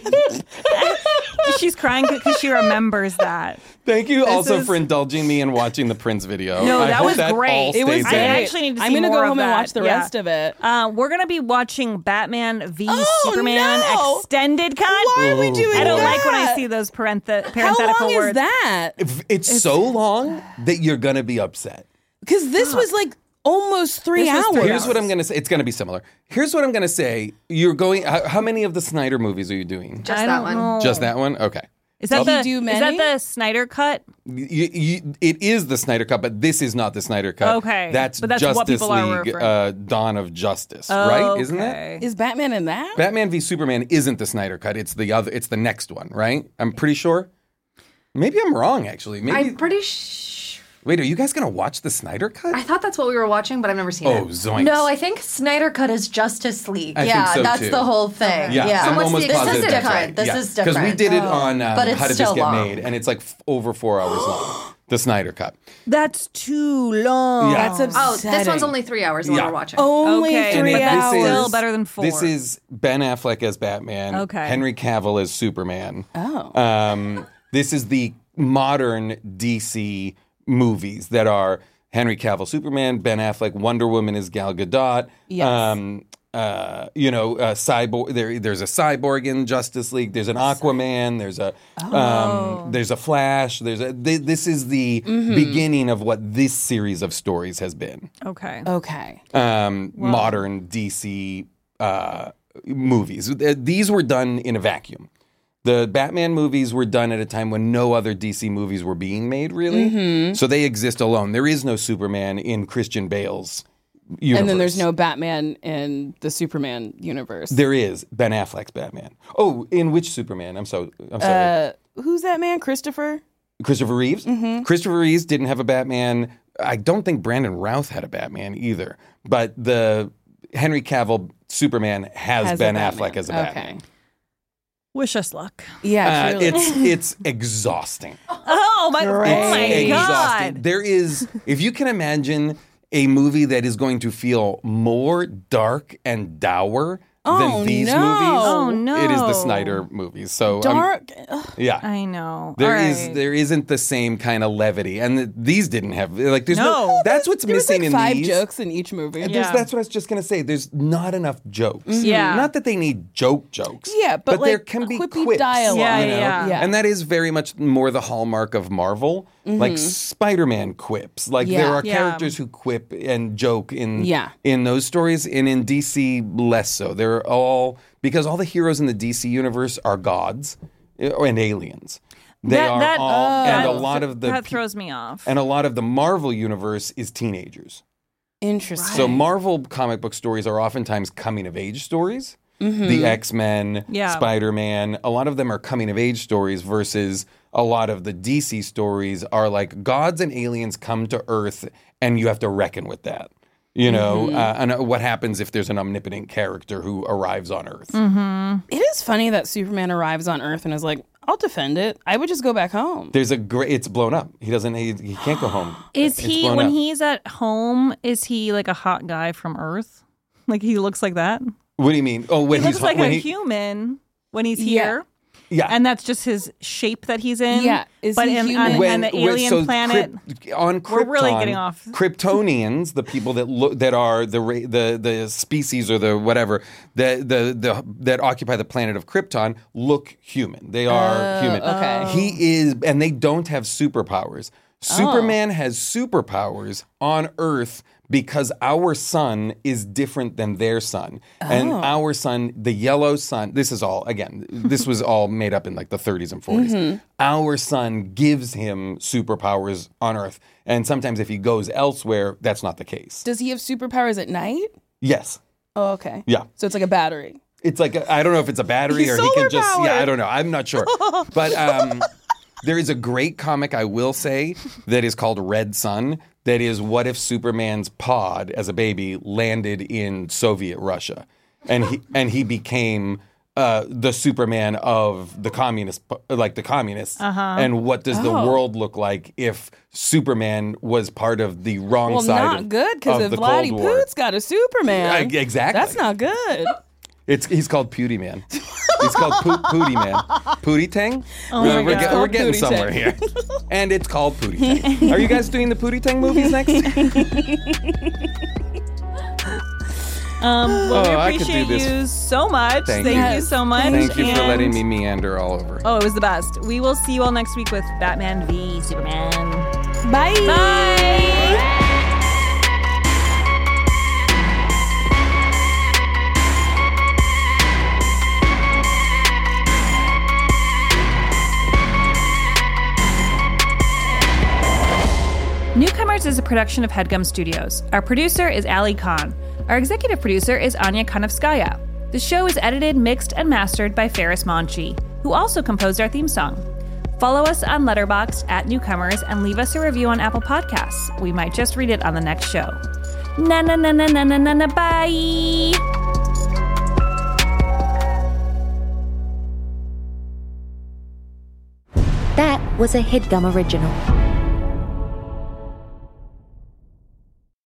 She's crying because she remembers that. Thank you also is- for indulging me in watching the Prince video. No, I that hope was that great. all It was stays great. in. I actually need to see I'm gonna more go of home and that. watch the Yeah. rest of it. Uh, we're going to be watching Batman v Oh, Superman no. extended cut. Why are we doing I don't that? like when I see those parenthe- How parenthetical long words. is that? If it's, so long that you're gonna be upset. Because this was like almost three This was hours. three Here's what I'm going to say. It's going to be similar. Here's what I'm going to say. You're going. How, how many of the Snyder movies are you doing? Just I that don't one. know. Just that one? Okay. Is that, Did you the, do is that many? the Snyder cut? You, you, it is the Snyder Cut, but this is not the Snyder Cut. Okay. That's, But that's Justice what people are League, referring- uh, Dawn of Justice, right? Isn't that? Okay. Is Batman in that? Batman v Superman isn't the Snyder Cut. It's the other. It's the next one, right? I'm pretty sure. Maybe I'm wrong. Actually, maybe. I'm pretty sure. Wait, are you guys gonna watch the Snyder Cut? I thought that's what we were watching, but I've never seen Oh, it. zoinks! No, I think Snyder Cut is Justice League. I think yeah, so, that's too. the whole thing. Yeah, Yeah. I'm what's almost the- this is positive that's different. right. This yeah. is Because we different. did it Oh. on um, But it's How Did still This Get long. Made, and it's like f- over four hours long. The Snyder Cut. That's too long. Yeah. That's upsetting. Oh, this one's only three hours. The Yeah. one we're watching. only Okay, three but And that's this hours. still is- better than four. This is Ben Affleck as Batman. Okay. Henry Cavill as Superman. Oh. Um, this is the modern D C movies that are Henry Cavill Superman, Ben Affleck, Wonder Woman is Gal Gadot. Yes. Um, uh, you know, uh, cyborg. There, there's a cyborg in Justice League. There's an Aquaman. There's a, Oh. um, there's a Flash. There's a. Th- this is the Mm-hmm. beginning of what this series of stories has been. Okay. Okay. Um, modern D C uh, movies. Th- These were done in a vacuum. The Batman movies were done at a time when no other D C movies were being made, really. Mm-hmm. So they exist alone. There is no Superman in Christian Bale's universe. And then there's no Batman in the Superman universe. There is Ben Affleck's Batman. Oh, in which Superman? I'm so. I'm sorry. Uh, who's that man? Christopher? Christopher Reeves. Mm-hmm. Christopher Reeves didn't have a Batman. I don't think Brandon Routh had a Batman either. But the Henry Cavill Superman has, Has a Ben Batman. Affleck as a Okay. Batman. Wish us luck. Yeah, Uh, truly. it's it's exhausting. Oh my, oh my It's exhausting. God. There is, if you can imagine a movie that is going to feel more dark and dour Oh, than these no. movies, Oh, no. it is the Snyder movies. So um, Dark. yeah. I know. There All is right. there isn't the same kind of levity, and the, these didn't have like there's no. No. That's what's There was missing like in five these. jokes in each movie. There's- Yeah. That's what I was just gonna say. There's not enough jokes. Yeah. Not that they need joke jokes. Yeah, but, like, there can be quippy quips, dialogue. Yeah, you know? yeah. Yeah. And that is very much more the hallmark of Marvel, like Spider-Man quips. Like Yeah. there are Yeah. characters who quip and joke in Yeah. in those stories, and in D C less so. They're all because all the heroes in the D C universe are gods uh, and aliens. They That- are that- all, oh. and a that- lot of the that pe- throws me off. and a lot of the Marvel universe is teenagers. Interesting. So Marvel comic book stories are oftentimes coming of age stories. The X-Men, Yeah. Spider-Man, a lot of them are coming of age stories versus a lot of the D C stories are like gods and aliens come to Earth and you have to reckon with that. You know, uh, and uh, what happens if there's an omnipotent character who arrives on Earth? It is funny that Superman arrives on Earth and is like, I'll defend it. I would just go back home. There's a great. It's blown up. He doesn't. He, he can't go home. Is It's he blown when up. he's at home? Is he like a hot guy from Earth? Like he looks like that. What do you mean? Oh, when he he's looks like when a he, human when he's Yeah. here. yeah. And that's just his shape that he's in. Yeah. Is but he in, human? on, When- on the when- alien so planet, Kryp- on Krypton, We're really getting off. Kryptonians, the people that look that are the ra- the the species or the whatever that the, the that occupy the planet of Krypton look human. They are Oh, human. okay. He is, and they don't have superpowers. Superman has superpowers on Earth because our sun is different than their sun. And our sun, the yellow sun, this is all, again, this was all made up in like the thirties and forties. Our sun gives him superpowers on Earth. And sometimes if he goes elsewhere, that's not the case. Does he have superpowers at night? Yes. Oh, okay. Yeah. So it's like a battery. It's like, a, I don't know if it's a battery He's or he can solar just, yeah, powered. I don't know. I'm not sure. But um, there is a great comic, I will say, that is called Red Sun. That is, what if Superman's pod as a baby landed in Soviet Russia, and he and he became uh, the Superman of the communist, like the communists. Uh-huh. And what does the Oh. world look like if Superman was part of the wrong Well, side? not of, good because of if the Cold Vladdy War? Poot's got a Superman. Yeah, exactly. That's not good. It's he's called Pootie Man. He's called po- Pootie Man. Pootie Tang. Oh we're my we're, God. get- we're getting Pootie somewhere Tang. here, and it's called Pootie Tang. Are you guys doing the Pootie Tang movies next? Um, well, Oh, I we could do appreciate this. you so much. Thank Thank, you. you so much. Thank you for And- letting me meander all over. Oh, it was the best. We will see you all next week with Batman v Superman. Bye. Bye. Newcomers is a production of HeadGum Studios. Our producer is Ali Khan. Our executive producer is Anya Konovskaya. The show is edited, mixed, and mastered by Ferris Monchi, who also composed our theme song. Follow us on Letterboxd at Newcomers and leave us a review on Apple Podcasts. We might just read it on the next show. Na na na na na na na na bye. That was a HeadGum original.